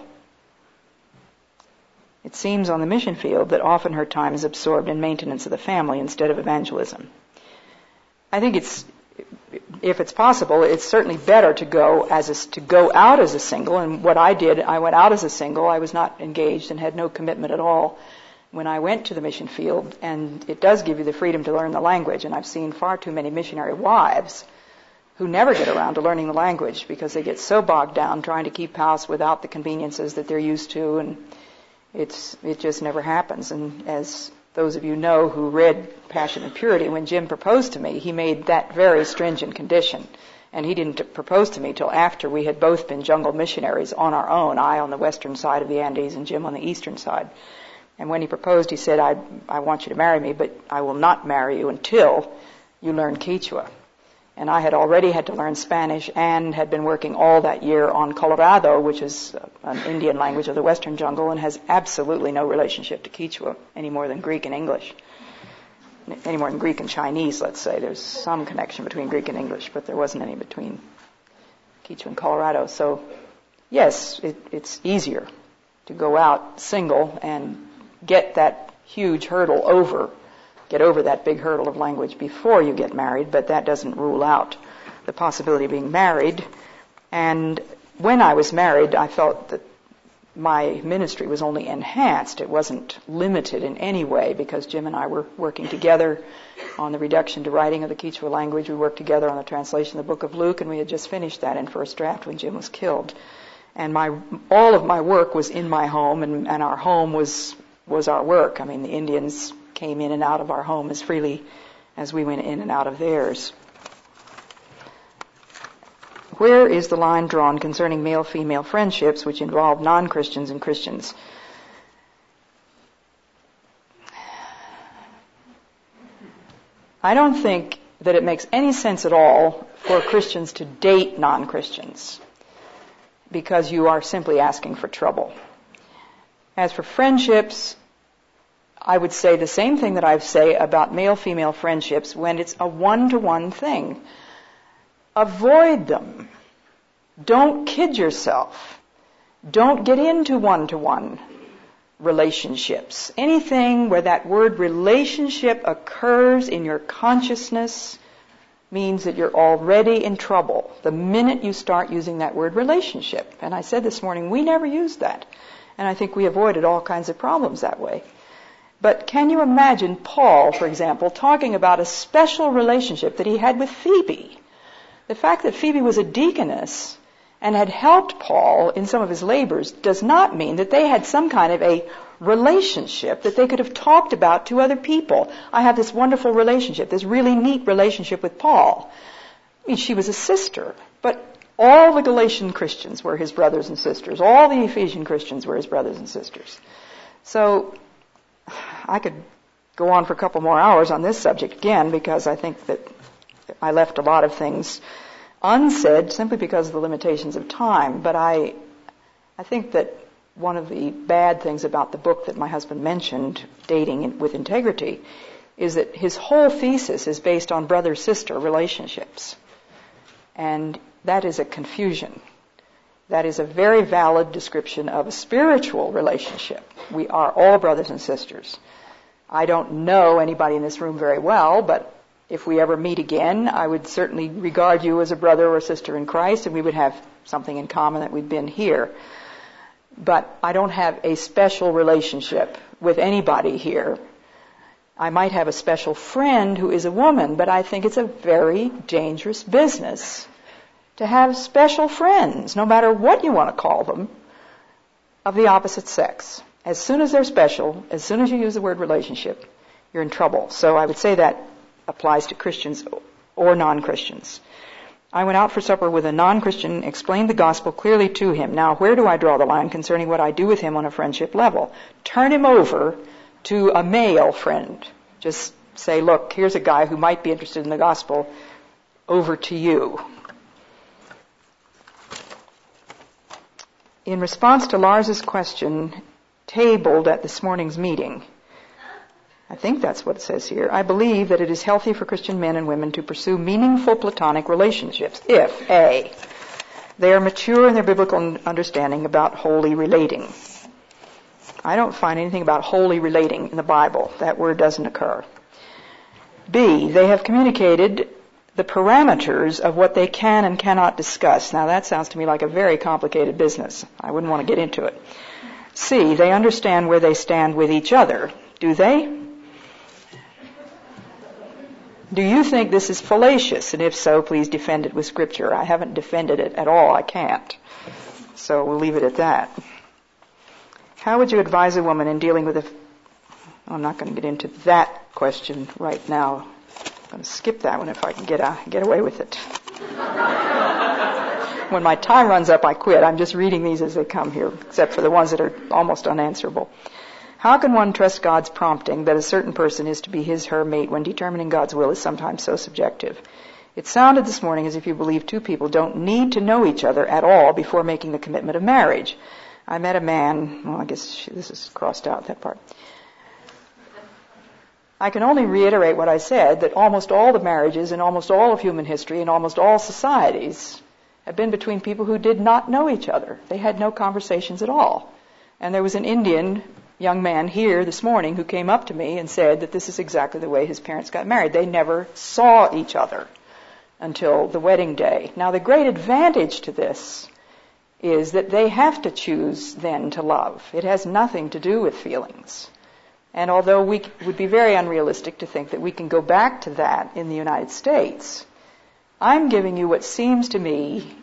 It seems on the mission field that often her time is absorbed in maintenance of the family instead of evangelism. I think if it's possible, it's certainly better to go out as a single. And what I did, I went out as a single. I was not engaged and had no commitment at all when I went to the mission field. And it does give you the freedom to learn the language. And I've seen far too many missionary wives who never get around to learning the language because they get so bogged down trying to keep house without the conveniences that they're used to, and it just never happens. And as those of you know who read Passion and Purity, when Jim proposed to me, he made that very stringent condition. And he didn't propose to me till after we had both been jungle missionaries on our own, I on the western side of the Andes and Jim on the eastern side. And when he proposed, he said, I want you to marry me, but I will not marry you until you learn Quechua. And I had already had to learn Spanish and had been working all that year on Colorado, which is an Indian language of the western jungle and has absolutely no relationship to Quechua any more than Greek and English. Any more than Greek and Chinese, let's say. There's some connection between Greek and English, but there wasn't any between Quechua and Colorado. So, yes, it's easier to go out single and get that huge hurdle over, get over that big hurdle of language before you get married, but that doesn't rule out the possibility of being married. And when I was married, I felt that my ministry was only enhanced. It wasn't limited in any way because Jim and I were working together on the reduction to writing of the Quechua language. We worked together on the translation of the book of Luke, and we had just finished that in first draft when Jim was killed. And all of my work was in my home, and our home was our work. I mean, the Indians came in and out of our home as freely as we went in and out of theirs. Where is the line drawn concerning male-female friendships which involve non-Christians and Christians? I don't think that it makes any sense at all for Christians to date non-Christians because you are simply asking for trouble. As for friendships, I would say the same thing that I say about male-female friendships when it's a one-to-one thing. Avoid them. Don't kid yourself. Don't get into one-to-one relationships. Anything where that word relationship occurs in your consciousness means that you're already in trouble the minute you start using that word relationship. And I said this morning, we never used that. And I think we avoided all kinds of problems that way. But can you imagine Paul, for example, talking about a special relationship that he had with Phoebe? The fact that Phoebe was a deaconess and had helped Paul in some of his labors does not mean that they had some kind of a relationship that they could have talked about to other people. I have this wonderful relationship, this really neat relationship with Paul. I mean, she was a sister, but all the Galatian Christians were his brothers and sisters. All the Ephesian Christians were his brothers and sisters. So I could go on for a couple more hours on this subject again because I think that I left a lot of things unsaid simply because of the limitations of time. But I think that one of the bad things about the book that my husband mentioned, Dating with Integrity, is that his whole thesis is based on brother-sister relationships. And that is a confusion. That is a very valid description of a spiritual relationship. We are all brothers and sisters. I don't know anybody in this room very well, but if we ever meet again, I would certainly regard you as a brother or sister in Christ, and we would have something in common that we've been here. But I don't have a special relationship with anybody here. I might have a special friend who is a woman, but I think it's a very dangerous business to have special friends, no matter what you want to call them, of the opposite sex. As soon as they're special, as soon as you use the word relationship, you're in trouble. So I would say that applies to Christians or non-Christians. I went out for supper with a non-Christian, explained the gospel clearly to him. Now, where do I draw the line concerning what I do with him on a friendship level? Turn him over to a male friend. Just say, look, here's a guy who might be interested in the gospel. Over to you. In response to Lars's question, tabled at this morning's meeting, I think that's what it says here. I believe that it is healthy for Christian men and women to pursue meaningful platonic relationships if, A, they are mature in their biblical understanding about holy relating. I don't find anything about holy relating in the Bible. That word doesn't occur. B, they have communicated the parameters of what they can and cannot discuss. Now that sounds to me like a very complicated business. I wouldn't want to get into it. C, they understand where they stand with each other. Do they? Do you think this is fallacious? And if so, please defend it with Scripture. I haven't defended it at all. I can't. So we'll leave it at that. How would you advise a woman in dealing with I'm not going to get into that question right now. I'm going to skip that one if I can get away with it. When my time runs up, I quit. I'm just reading these as they come here, except for the ones that are almost unanswerable. How can one trust God's prompting that a certain person is to be his/her mate when determining God's will is sometimes so subjective? It sounded this morning as if you believe two people don't need to know each other at all before making the commitment of marriage. I met a man, well, I guess this is crossed out, that part. I can only reiterate what I said, that almost all the marriages in almost all of human history and almost all societies have been between people who did not know each other. They had no conversations at all. And there was an Indian young man here this morning who came up to me and said that this is exactly the way his parents got married. They never saw each other until the wedding day. Now, the great advantage to this is that they have to choose then to love. It has nothing to do with feelings. And although we would be very unrealistic to think that we can go back to that in the United States, I'm giving you what seems to me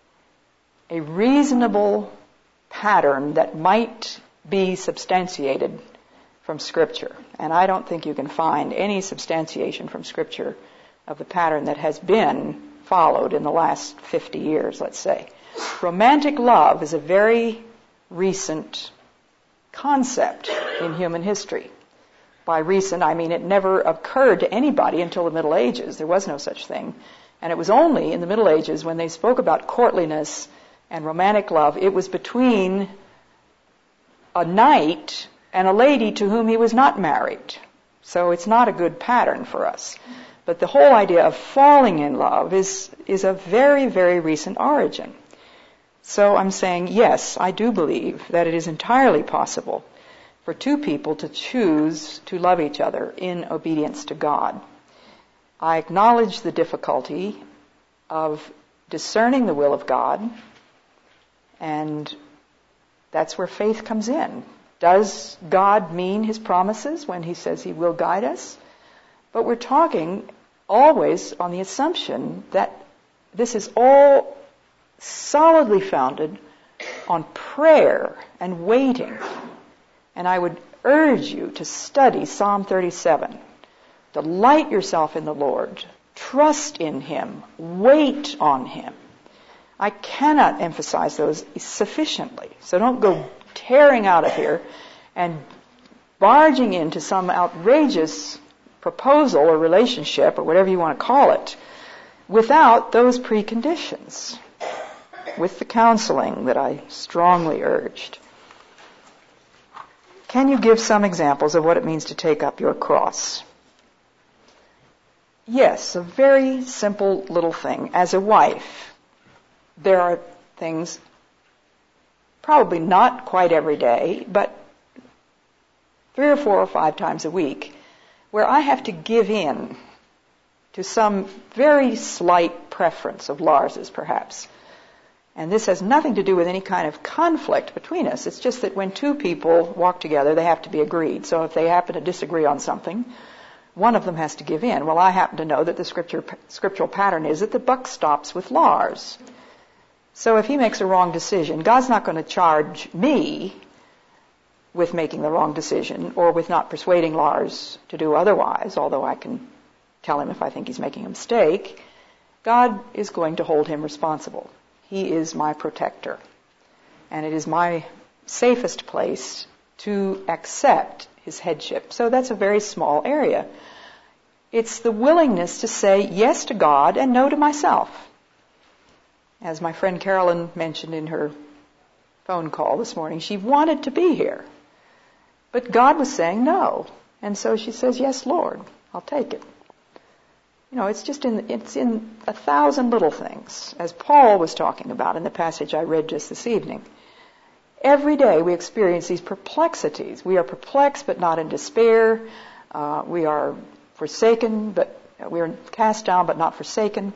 a reasonable pattern that might be substantiated from Scripture. And I don't think you can find any substantiation from Scripture of the pattern that has been followed in the last 50 years, let's say. Romantic love is a very recent concept in human history. By recent, I mean it never occurred to anybody until the Middle Ages. There was no such thing. And it was only in the Middle Ages when they spoke about courtliness and romantic love, it was between a knight and a lady to whom he was not married. So it's not a good pattern for us. But the whole idea of falling in love is a very, very recent origin. So I'm saying, yes, I do believe that it is entirely possible for two people to choose to love each other in obedience to God. I acknowledge the difficulty of discerning the will of God, and that's where faith comes in. Does God mean His promises when He says He will guide us? But we're talking always on the assumption that this is all solidly founded on prayer and waiting. And I would urge you to study Psalm 37. Delight yourself in the Lord. Trust in Him. Wait on Him. I cannot emphasize those sufficiently. So don't go tearing out of here and barging into some outrageous proposal or relationship or whatever you want to call it without those preconditions, with the counseling that I strongly urged. Can you give some examples of what it means to take up your cross? Yes, a very simple little thing. As a wife, there are things, probably not quite every day, but 3 or 4 or 5 times a week, where I have to give in to some very slight preference of Lars's, perhaps. And this has nothing to do with any kind of conflict between us. It's just that when two people walk together, they have to be agreed. So if they happen to disagree on something, one of them has to give in. Well, I happen to know that the scriptural pattern is that the buck stops with Lars. So if he makes a wrong decision, God's not going to charge me with making the wrong decision or with not persuading Lars to do otherwise, although I can tell him if I think he's making a mistake. God is going to hold him responsible. He is my protector. And it is my safest place to accept his headship. So that's a very small area. It's the willingness to say yes to God and no to myself. As my friend Carolyn mentioned in her phone call this morning, she wanted to be here. But God was saying no. And so she says, yes, Lord, I'll take it. You know, it's in 1,000 little things, as Paul was talking about in the passage I read just this evening. Every day we experience these perplexities. We are perplexed but not in despair. We are forsaken, but we are cast down but not forsaken.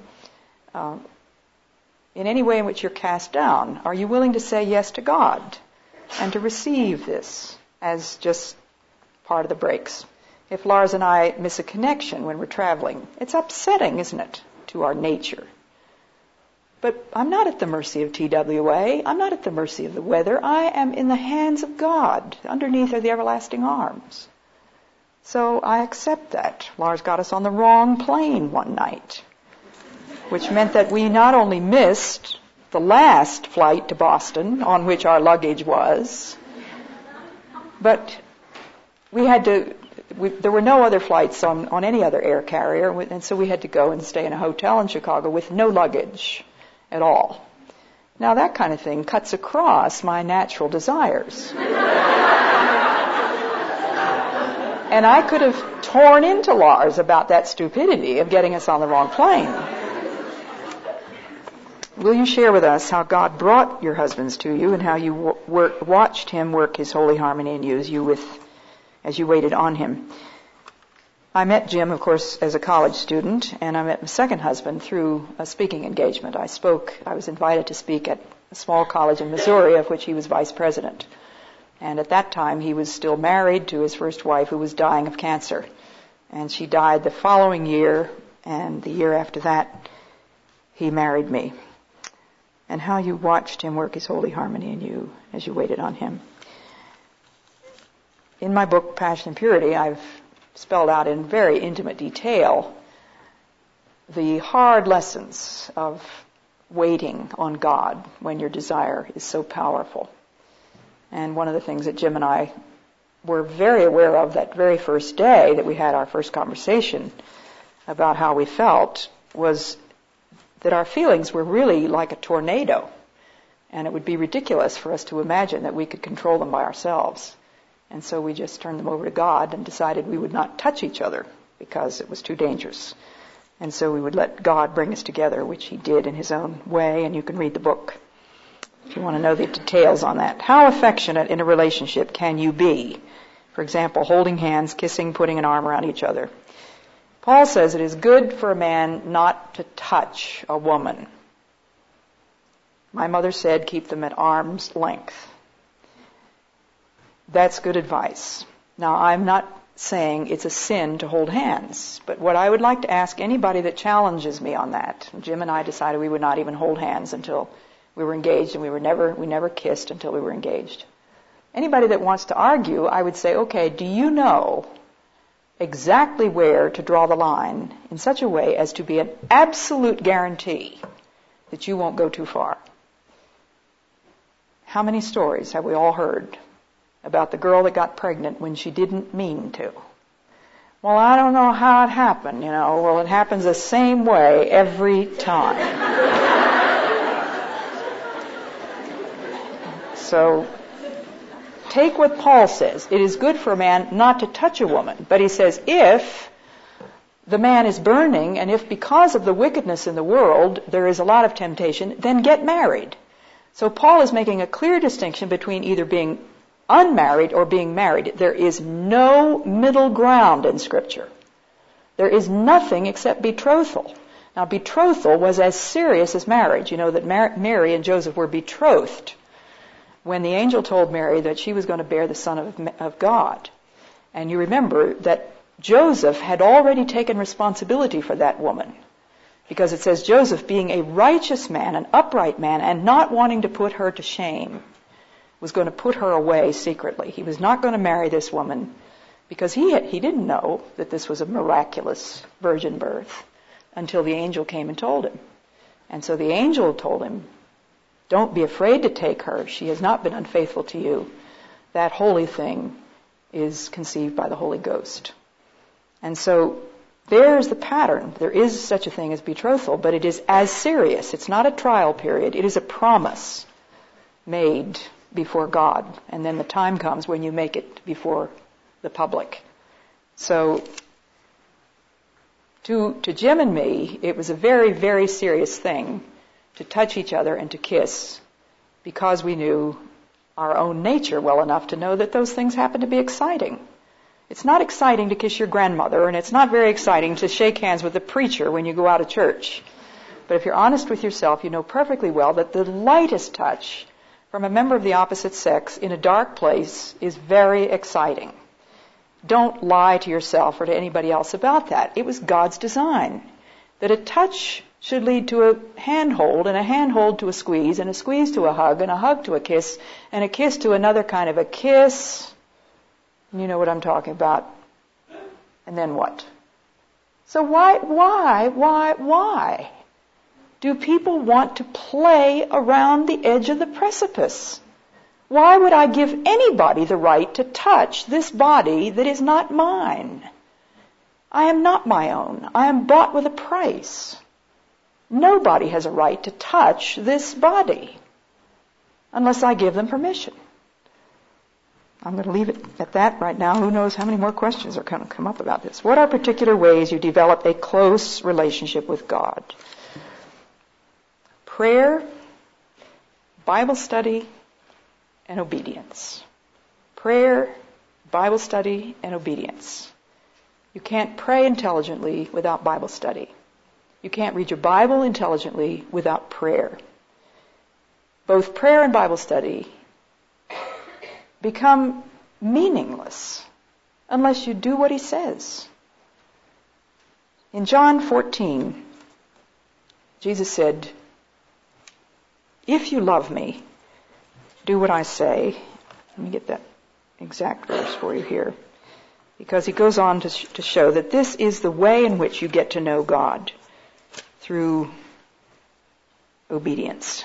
In any way in which you're cast down, are you willing to say yes to God and to receive this as just part of the breaks? If Lars and I miss a connection when we're traveling, it's upsetting, isn't it, to our nature? But I'm not at the mercy of TWA. I'm not at the mercy of the weather. I am in the hands of God. Underneath are the everlasting arms. So I accept that. Lars got us on the wrong plane one night, which meant that we not only missed the last flight to Boston on which our luggage was, but we had to, there were no other flights on any other air carrier, and so we had to go and stay in a hotel in Chicago with no luggage at all. Now that kind of thing cuts across my natural desires. And I could have torn into Lars about that stupidity of getting us on the wrong plane. Will you share with us how God brought your husbands to you and how you watched him work his holy harmony and use you as you waited on him? I met Jim, of course, as a college student, and I met my second husband through a speaking engagement. I was invited to speak at a small college in Missouri, of which he was vice president. And at that time, he was still married to his first wife, who was dying of cancer. And she died the following year, and the year after that, he married me. And how you watched him work his holy harmony in you as you waited on him. In my book, Passion and Purity, I've spelled out in very intimate detail the hard lessons of waiting on God when your desire is so powerful. And one of the things that Jim and I were very aware of that very first day that we had our first conversation about how we felt was that our feelings were really like a tornado, and it would be ridiculous for us to imagine that we could control them by ourselves. And so we just turned them over to God and decided we would not touch each other because it was too dangerous. And so we would let God bring us together, which he did in his own way, and you can read the book if you want to know the details on that. How affectionate in a relationship can you be? For example, holding hands, kissing, putting an arm around each other. Paul says it is good for a man not to touch a woman. My mother said keep them at arm's length. That's good advice. Now, I'm not saying it's a sin to hold hands, but what I would like to ask anybody that challenges me on that, Jim and I decided we would not even hold hands until we were engaged, and we never kissed until we were engaged. Anybody that wants to argue, I would say, okay, do you know exactly where to draw the line in such a way as to be an absolute guarantee that you won't go too far? How many stories have we all heard about the girl that got pregnant when she didn't mean to? Well, I don't know how it happened, Well, it happens the same way every time. So, take what Paul says. It is good for a man not to touch a woman. But he says, if the man is burning, and if because of the wickedness in the world there is a lot of temptation, then get married. So Paul is making a clear distinction between either being unmarried or being married. There is no middle ground in Scripture. There is nothing except betrothal. Now, betrothal was as serious as marriage. You know that Mary and Joseph were betrothed when the angel told Mary that she was going to bear the Son of God. And you remember that Joseph had already taken responsibility for that woman, because it says Joseph, being a righteous man, an upright man, and not wanting to put her to shame, was going to put her away secretly. He was not going to marry this woman because he didn't know that this was a miraculous virgin birth until the angel came and told him. And so the angel told him, don't be afraid to take her. She has not been unfaithful to you. That holy thing is conceived by the Holy Ghost. And so there's the pattern. There is such a thing as betrothal, but it is as serious. It's not a trial period. It is a promise made before God. And then the time comes when you make it before the public. So to Jim and me, it was a very, very serious thing to touch each other and to kiss, because we knew our own nature well enough to know that those things happen to be exciting. It's not exciting to kiss your grandmother, and it's not very exciting to shake hands with the preacher when you go out of church. But if you're honest with yourself, you know perfectly well that the lightest touch from a member of the opposite sex in a dark place is very exciting. Don't lie to yourself or to anybody else about that. It was God's design that a touch should lead to a handhold, and a handhold to a squeeze, and a squeeze to a hug, and a hug to a kiss, and a kiss to another kind of a kiss. You know what I'm talking about. And then what? So why do people want to play around the edge of the precipice? Why would I give anybody the right to touch this body that is not mine? I am not my own. I am bought with a price. Nobody has a right to touch this body unless I give them permission. I'm going to leave it at that right now. Who knows how many more questions are going to come up about this. What are particular ways you develop a close relationship with God? Prayer, Bible study, and obedience. Prayer, Bible study, and obedience. You can't pray intelligently without Bible study. You can't read your Bible intelligently without prayer. Both prayer and Bible study become meaningless unless you do what he says. In John 14, Jesus said, "If you love me, do what I say." Let me get that exact verse for you here. Because he goes on to show that this is the way in which you get to know God, through obedience.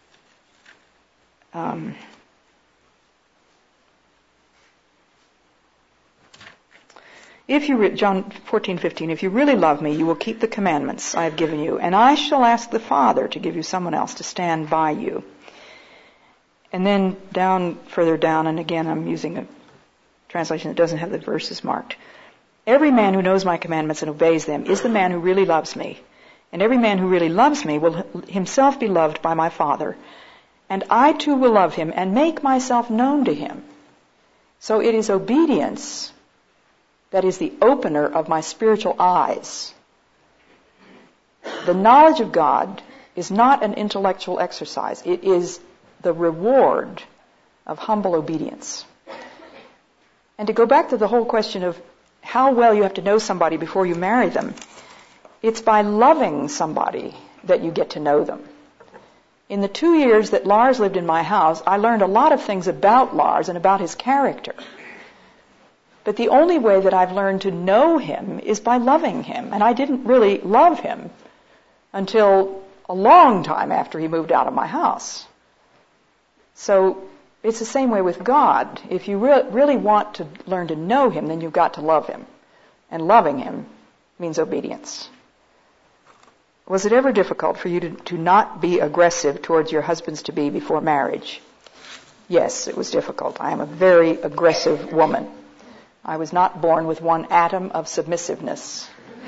John 14:15, "If you really love me, you will keep the commandments I have given you, and I shall ask the Father to give you someone else to stand by you." And then further down, and again I'm using a translation that doesn't have the verses marked. "Every man who knows my commandments and obeys them is the man who really loves me. And every man who really loves me will himself be loved by my Father. And I too will love him and make myself known to him." So it is obedience that is the opener of my spiritual eyes. The knowledge of God is not an intellectual exercise. It is the reward of humble obedience. And to go back to the whole question of how well you have to know somebody before you marry them, it's by loving somebody that you get to know them. In the 2 years that Lars lived in my house, I learned a lot of things about Lars and about his character. But the only way that I've learned to know him is by loving him. And I didn't really love him until a long time after he moved out of my house. So it's the same way with God. If you really want to learn to know him, then you've got to love him. And loving him means obedience. Was it ever difficult for you to not be aggressive towards your husbands-to-be before marriage? Yes, it was difficult. I am a very aggressive woman. I was not born with one atom of submissiveness.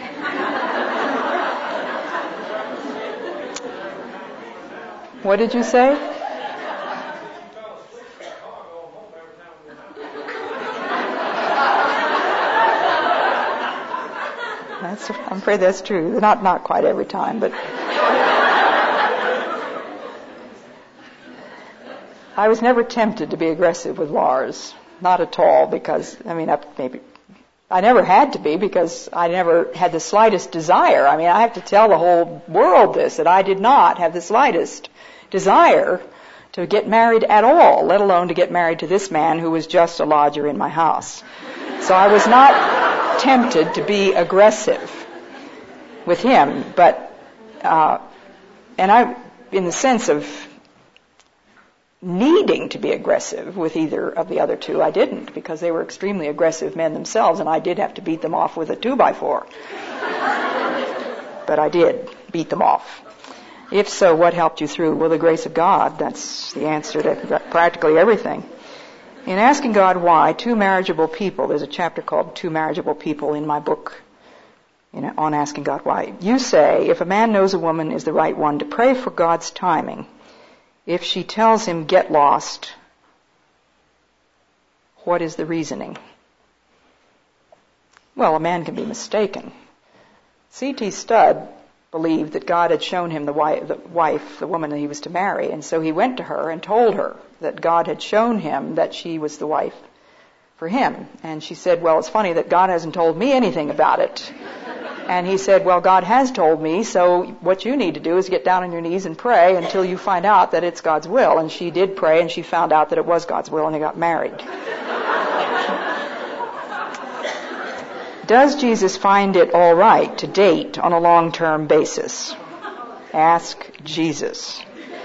What did you say? I'm afraid that's true. Not quite every time, but I was never tempted to be aggressive with Lars. Not at all, because, I never had to be, because I never had the slightest desire. I have to tell the whole world this, that I did not have the slightest desire to get married at all, let alone to get married to this man who was just a lodger in my house. So I was not tempted to be aggressive with him, but, in the sense of needing to be aggressive with either of the other two, I didn't, because they were extremely aggressive men themselves, and I did have to beat them off with a 2x4. But I did beat them off. If so, what helped you through? Well, the grace of God. That's the answer to practically everything. In asking God why, two marriageable people, there's a chapter called Two Marriageable People in my book, on asking God why. You say, if a man knows a woman is the right one, to pray for God's timing. If she tells him, get lost, what is the reasoning? Well, a man can be mistaken. C.T. Studd believed that God had shown him the woman that he was to marry, and so he went to her and told her that God had shown him that she was the wife for him. And she said, well, it's funny that God hasn't told me anything about it. And he said, well, God has told me, so what you need to do is get down on your knees and pray until you find out that it's God's will. And she did pray, and she found out that it was God's will, and they got married. Does Jesus find it all right to date on a long-term basis? Ask Jesus.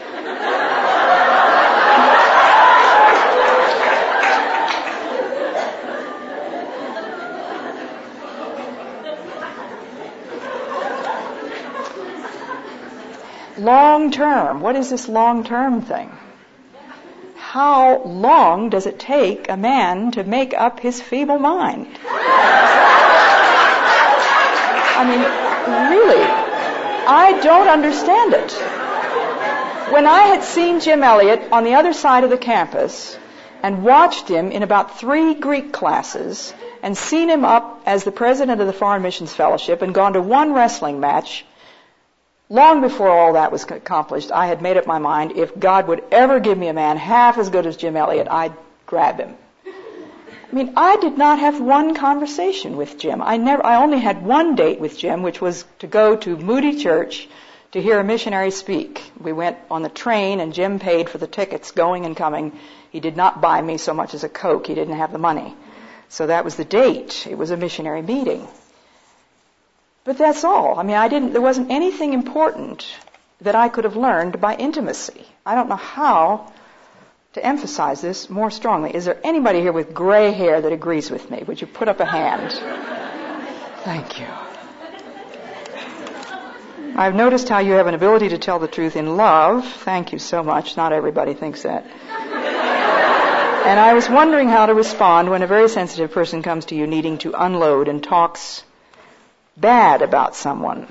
Long-term. What is this long-term thing? How long does it take a man to make up his feeble mind? I mean, really, I don't understand it. When I had seen Jim Elliot on the other side of the campus and watched him in about 3 Greek classes and seen him up as the president of the Foreign Missions Fellowship and gone to 1 wrestling match, long before all that was accomplished, I had made up my mind, if God would ever give me a man half as good as Jim Elliot, I'd grab him. I mean, I did not have 1 conversation with Jim. I only had 1 date with Jim, which was to go to Moody Church to hear a missionary speak. We went on the train, and Jim paid for the tickets going and coming. He did not buy me so much as a Coke. He didn't have the money. So that was the date. It was a missionary meeting. But that's all. I mean, there wasn't anything important that I could have learned by intimacy. I don't know how to emphasize this more strongly. Is there anybody here with gray hair that agrees with me? Would you put up a hand? Thank you. I've noticed how you have an ability to tell the truth in love. Thank you so much. Not everybody thinks that. And I was wondering how to respond when a very sensitive person comes to you needing to unload and talks bad about someone.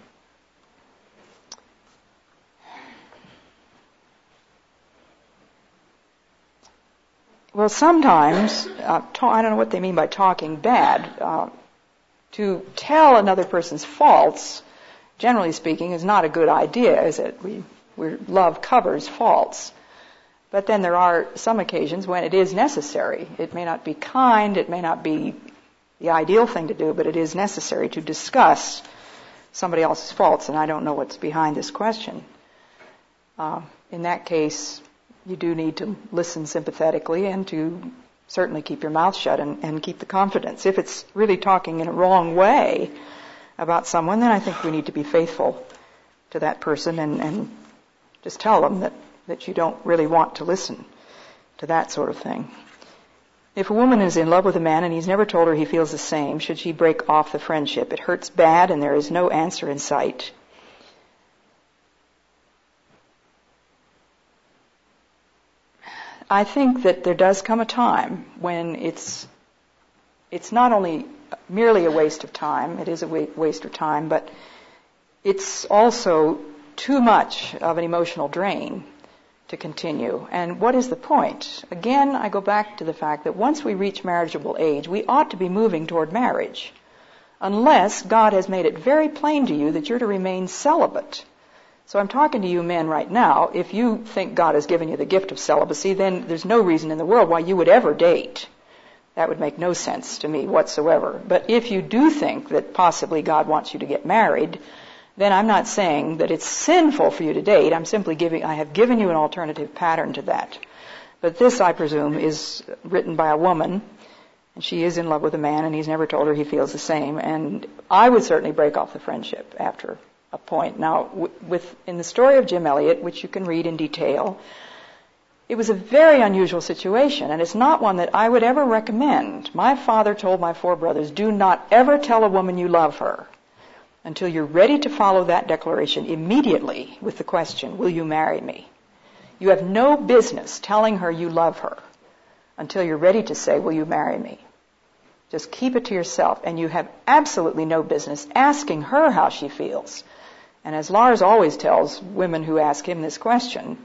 Well, sometimes, I don't know what they mean by talking bad. To tell another person's faults, generally speaking, is not a good idea, is it? Love covers faults. But then there are some occasions when it is necessary. It may not be kind, it may not be the ideal thing to do, but it is necessary to discuss somebody else's faults, and I don't know what's behind this question. In that case, you do need to listen sympathetically and to certainly keep your mouth shut and keep the confidence. If it's really talking in a wrong way about someone, then I think we need to be faithful to that person and just tell them that you don't really want to listen to that sort of thing. If a woman is in love with a man and he's never told her he feels the same, should she break off the friendship? It hurts bad and there is no answer in sight. I think that there does come a time when it's not only merely a waste of time, it is a waste of time, but it's also too much of an emotional drain to continue. And what is the point? Again, I go back to the fact that once we reach marriageable age, we ought to be moving toward marriage, unless God has made it very plain to you that you're to remain celibate. So I'm talking to you men right now. If you think God has given you the gift of celibacy, then there's no reason in the world why you would ever date. That would make no sense to me whatsoever. But if you do think that possibly God wants you to get married, then I'm not saying that it's sinful for you to date. I'm simply I have given you an alternative pattern to that. But this, I presume, is written by a woman, and she is in love with a man, and he's never told her he feels the same. And I would certainly break off the friendship after a point. Now, in the story of Jim Elliot, which you can read in detail, it was a very unusual situation, and it's not one that I would ever recommend. My father told my 4 brothers, do not ever tell a woman you love her until you're ready to follow that declaration immediately with the question, will you marry me? You have no business telling her you love her until you're ready to say, will you marry me? Just keep it to yourself, and you have absolutely no business asking her how she feels. And as Lars always tells women who ask him this question,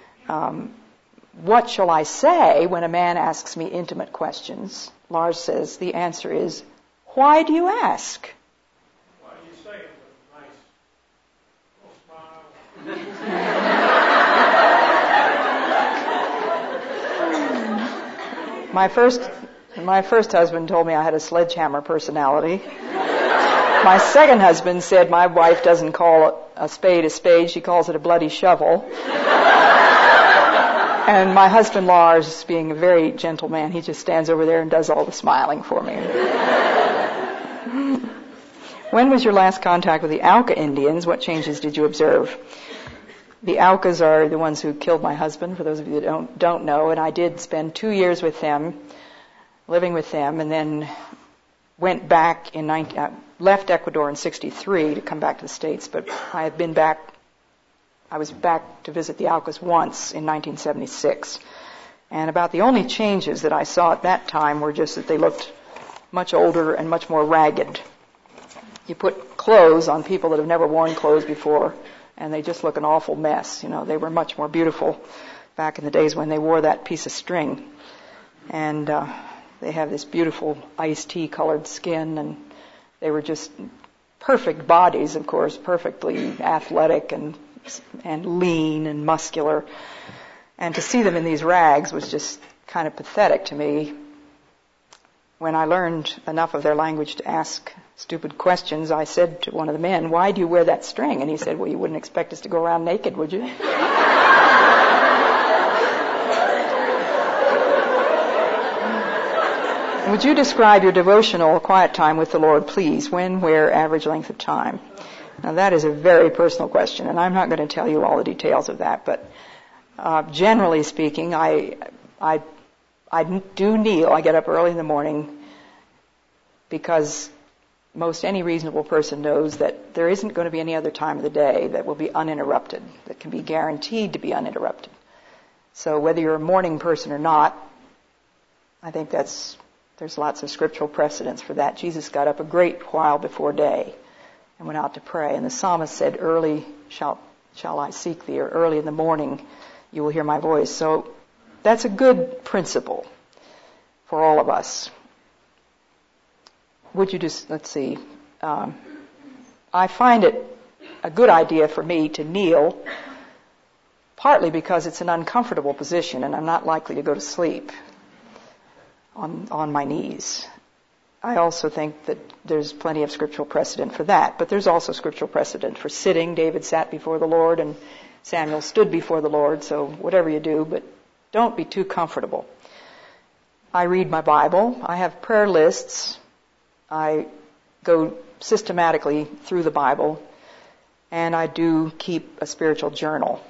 what shall I say when a man asks me intimate questions? Lars says the answer is, why do you ask? Why do you say it with a nice little smile? My first husband told me I had a sledgehammer personality. My second husband said my wife doesn't call a spade, she calls it a bloody shovel. And my husband Lars, being a very gentle man, he just stands over there and does all the smiling for me. When was your last contact with the Auca Indians? What changes did you observe? The Aucas are the ones who killed my husband, for those of you that don't know, and I did spend 2 years with them, living with them, and then went back left Ecuador in 1963 to come back to the States, but I was back to visit the Aucas once in 1976. And about the only changes that I saw at that time were just that they looked much older and much more ragged. You put clothes on people that have never worn clothes before, and they just look an awful mess. They were much more beautiful back in the days when they wore that piece of string. And they have this beautiful iced tea colored skin, and they were just perfect bodies, of course, perfectly athletic and lean and muscular. And to see them in these rags was just kind of pathetic to me. When I learned enough of their language to ask stupid questions, I said to one of the men, "Why do you wear that string?" And he said, "Well, you wouldn't expect us to go around naked, would you?" Would you describe your devotional quiet time with the Lord, please? When, where, average length of time? Now, that is a very personal question, and I'm not going to tell you all the details of that, but generally speaking, I do kneel. I get up early in the morning because most any reasonable person knows that there isn't going to be any other time of the day that will be uninterrupted, that can be guaranteed to be uninterrupted. So whether you're a morning person or not, I think there's lots of scriptural precedents for that. Jesus got up a great while before day and went out to pray. And the psalmist said, "Early shall I seek thee," or "early in the morning you will hear my voice." So that's a good principle for all of us. Would you just, let's see, I find it a good idea for me to kneel, partly because it's an uncomfortable position and I'm not likely to go to sleep on my knees. I also think that there's plenty of scriptural precedent for that, but there's also scriptural precedent for sitting. David sat before the Lord and Samuel stood before the Lord, so whatever you do, but don't be too comfortable. I read my Bible. I have prayer lists. I go systematically through the Bible, and I do keep a spiritual journal.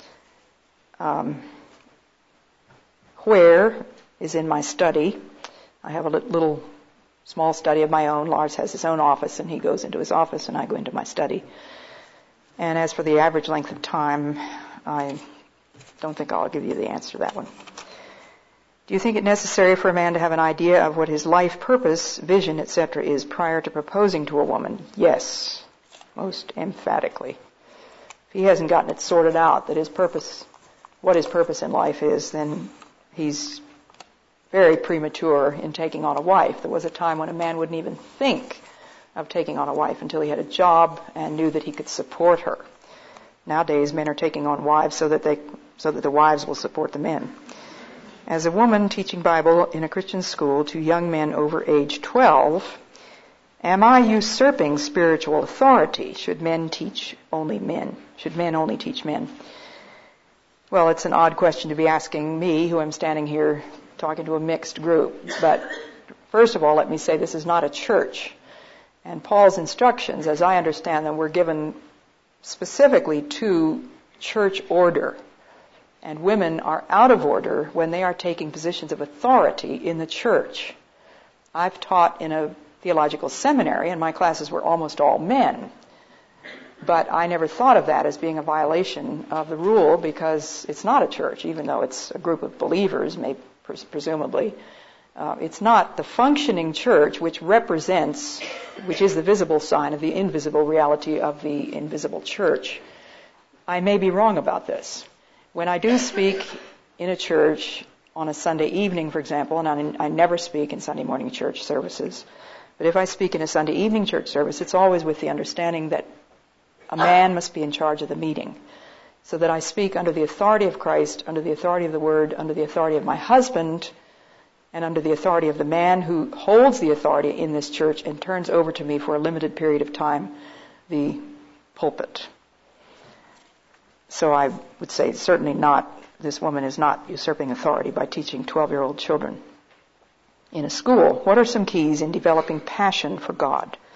Where is in my study. I have a little small study of my own. Lars has his own office, and he goes into his office, and I go into my study. And as for the average length of time, I don't think I'll give you the answer to that one. Do you think it necessary for a man to have an idea of what his life purpose, vision, etc. is prior to proposing to a woman? Yes, most emphatically. If he hasn't gotten it sorted out, that his purpose, what his purpose in life is, then he's very premature in taking on a wife. There was a time when a man wouldn't even think of taking on a wife until he had a job and knew that he could support her. Nowadays, men are taking on wives so that the wives will support the men. As a woman teaching Bible in a Christian school to young men over age 12, am I usurping spiritual authority? Should men teach only men? Should men only teach men? Well, it's an odd question to be asking me, who am standing here talking to a mixed group. But first of all, let me say this is not a church. And Paul's instructions, as I understand them, were given specifically to church order. And women are out of order when they are taking positions of authority in the church. I've taught in a theological seminary, and my classes were almost all men. But I never thought of that as being a violation of the rule, because it's not a church, even though it's a group of believers, presumably. It's not the functioning church which is the visible sign of the invisible reality of the invisible church. I may be wrong about this. When I do speak in a church on a Sunday evening, for example, and I never speak in Sunday morning church services, but if I speak in a Sunday evening church service, it's always with the understanding that a man must be in charge of the meeting, so that I speak under the authority of Christ, under the authority of the Word, under the authority of my husband, and under the authority of the man who holds the authority in this church and turns over to me for a limited period of time the pulpit. So I would say certainly not, this woman is not usurping authority by teaching 12-year-old children in a school. What are some keys in developing passion for God?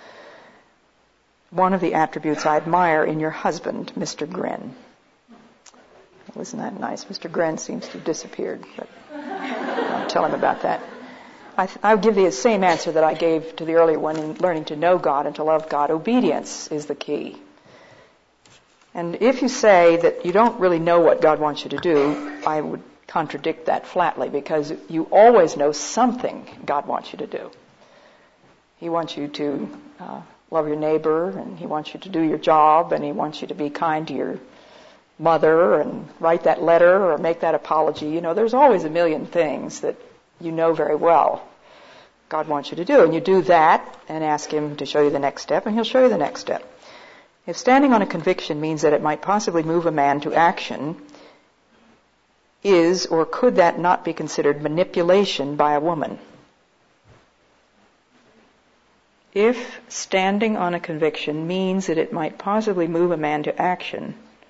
one of the attributes I admire in your husband, Mr. Grin. Wasn't that nice? Mr. Grin seems to have disappeared, but I'll tell him about that. I'll give the same answer that I gave to the earlier one in learning to know God and to love God. Obedience is the key. And if you say that you don't really know what God wants you to do, I would contradict that flatly, because you always know something God wants you to do. He wants you to love your neighbor, and He wants you to do your job, and He wants you to be kind to your mother and write that letter or make that apology. You know, there's always a million things that you know very well God wants you to do. And you do that and ask Him to show you the next step, and He'll show you the next step. If standing on a conviction means that it might possibly move a man to action, is or could that not be considered manipulation by a woman? If standing on a conviction means that it might possibly move a man to action,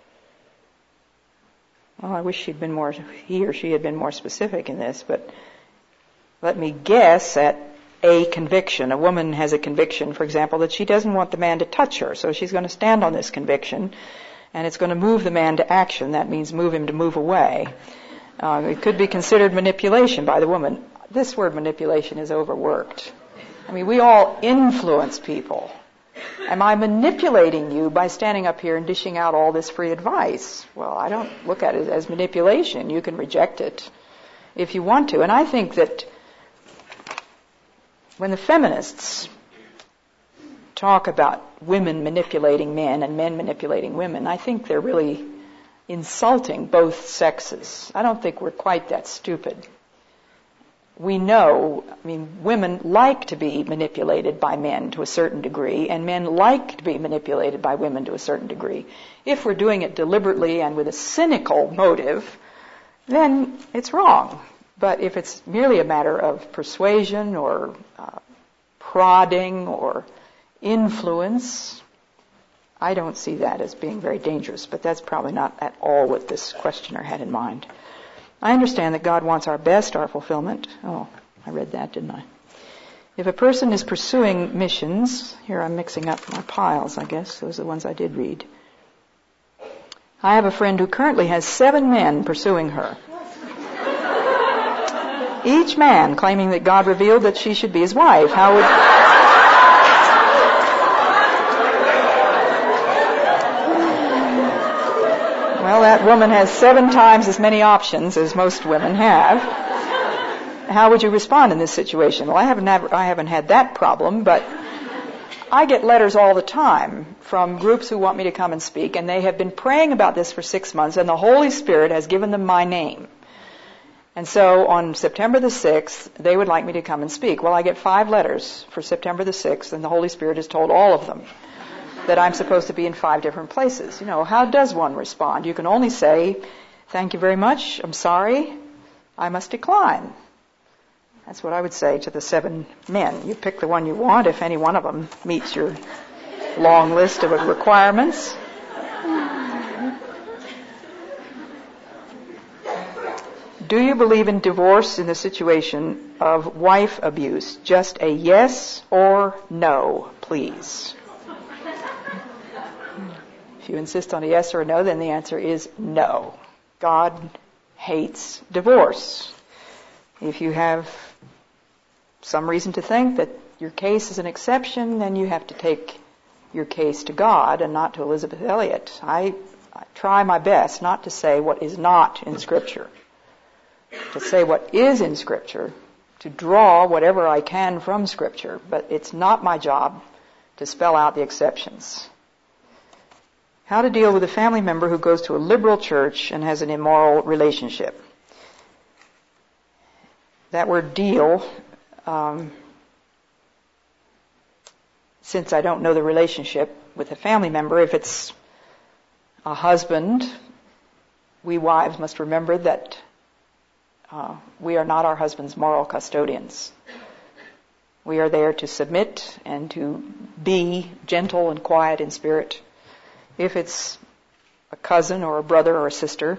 well, I wish he or she had been more specific in this, but let me guess at a conviction. A woman has a conviction, for example, that she doesn't want the man to touch her, so she's going to stand on this conviction, and it's going to move the man to action. That means move him to move away. It could be considered manipulation by the woman. This word manipulation is overworked. I mean, we all influence people. Am I manipulating you by standing up here and dishing out all this free advice? Well, I don't look at it as manipulation. You can reject it if you want to. And I think that when the feminists talk about women manipulating men and men manipulating women, I think they're really insulting both sexes. I don't think we're quite that stupid. We know, women like to be manipulated by men to a certain degree, and men like to be manipulated by women to a certain degree. If we're doing it deliberately and with a cynical motive, then it's wrong. But if it's merely a matter of persuasion or prodding or influence, I don't see that as being very dangerous. But that's probably not at all what this questioner had in mind. I understand that God wants our best, our fulfillment. Oh, I read that, didn't I? If a person is pursuing missions, here I'm mixing up my piles, I guess. Those are the ones I did read. I have a friend who currently has 7 men pursuing her. Each man claiming that God revealed that she should be his wife. How would... Well, that woman has 7 times as many options as most women have. How would you respond in this situation? Well, I haven't had that problem, but I get letters all the time from groups who want me to come and speak, and they have been praying about this for 6 months, and the Holy Spirit has given them my name. And so on September the 6th, they would like me to come and speak. Well, I get 5 letters for September the 6th, and the Holy Spirit has told all of them that I'm supposed to be in 5 different places. You know, how does one respond? You can only say, thank you very much, I'm sorry, I must decline. That's what I would say to the 7 men. You pick the one you want if any one of them meets your long list of requirements. Do you believe in divorce in the situation of wife abuse? Just a yes or no, please. If you insist on a yes or a no, then the answer is no. God hates divorce. If you have some reason to think that your case is an exception, then you have to take your case to God and not to Elizabeth Elliot. I try my best not to say what is not in Scripture, to say what is in Scripture, to draw whatever I can from Scripture, but it's not my job to spell out the exceptions. How to deal with a family member who goes to a liberal church and has an immoral relationship. That word deal, since I don't know the relationship with a family member, if it's a husband, we wives must remember that we are not our husband's moral custodians. We are there to submit and to be gentle and quiet in spirit. If it's a cousin or a brother or a sister,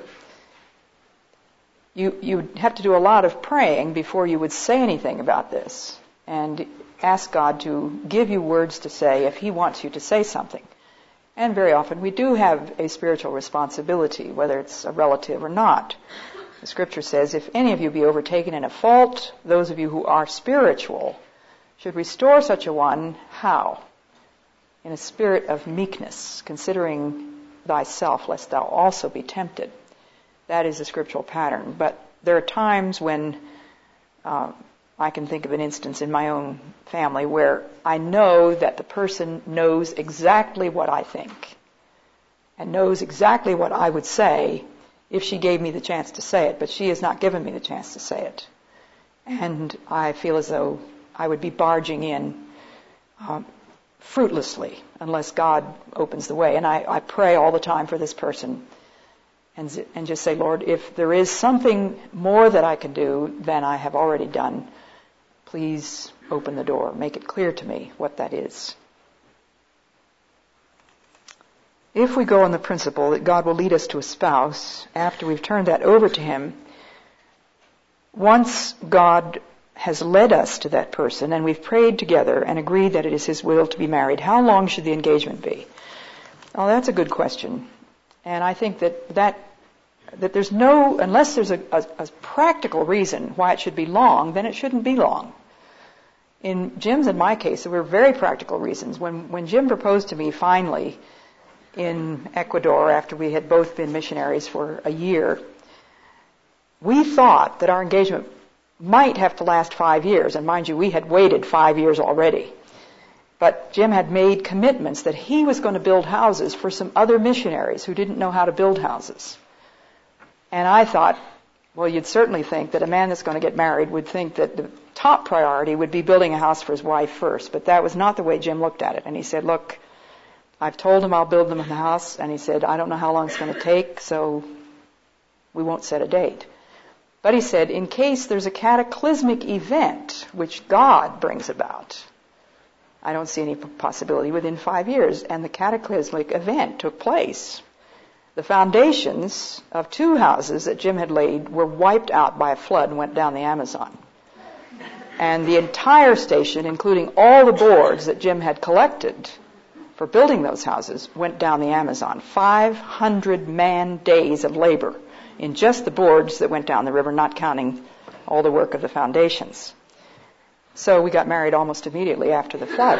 you have to do a lot of praying before you would say anything about this. and ask God to give you words to say if He wants you to say something. And very often we do have a spiritual responsibility, whether it's a relative or not. The Scripture says, if any of you be overtaken in a fault, those of you who are spiritual should restore such a one, how? In a spirit of meekness, considering thyself, lest thou also be tempted. That is a scriptural pattern. But there are times when I can think of an instance in my own family where I know that the person knows exactly what I think and knows exactly what I would say if she gave me the chance to say it, but she has not given me the chance to say it. And I feel as though I would be barging in fruitlessly unless God opens the way. And I pray all the time for this person and just say, Lord, if there is something more that I can do than I have already done, please open the door. Make it clear to me what that is. If we go on the principle that God will lead us to a spouse after we've turned that over to Him, once God has led us to that person and we've prayed together and agreed that it is His will to be married, how long should the engagement be? Oh, that's a good question. And I think that there's no, unless there's a practical reason why it should be long, then it shouldn't be long. In Jim's and my case, there were very practical reasons. When Jim proposed to me finally in Ecuador after we had both been missionaries for a year, we thought that our engagement might have to last 5 years. And mind you, we had waited 5 years already. But Jim had made commitments that he was going to build houses for some other missionaries who didn't know how to build houses. And I thought, well, you'd certainly think that a man that's going to get married would think that the top priority would be building a house for his wife first. But that was not the way Jim looked at it. And he said, look, I've told him I'll build them a house. And he said, I don't know how long it's going to take, so we won't set a date. But he said, in case there's a cataclysmic event which God brings about, I don't see any possibility within 5 years. And the cataclysmic event took place. The foundations of 2 houses that Jim had laid were wiped out by a flood and went down the Amazon. And the entire station, including all the boards that Jim had collected for building those houses, went down the Amazon. 500 man days of labor in just the boards that went down the river, not counting all the work of the foundations. So we got married almost immediately after the flood.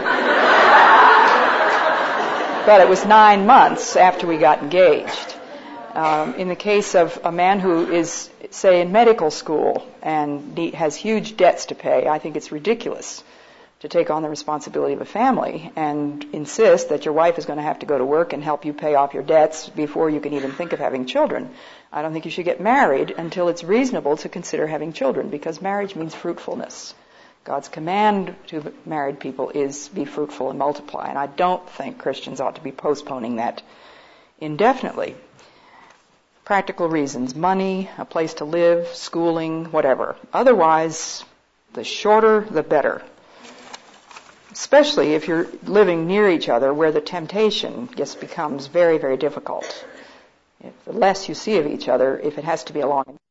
But it was 9 months after we got engaged. In the case of a man who is, say, in medical school and has huge debts to pay, I think it's ridiculous to take on the responsibility of a family and insist that your wife is going to have to go to work and help you pay off your debts before you can even think of having children. I don't think you should get married until it's reasonable to consider having children, because marriage means fruitfulness. God's command to married people is be fruitful and multiply, and I don't think Christians ought to be postponing that indefinitely. Practical reasons, money, a place to live, schooling, whatever. Otherwise, the shorter, the better. Especially if you're living near each other, where the temptation just becomes very, very difficult. The less you see of each other, if it has to be a long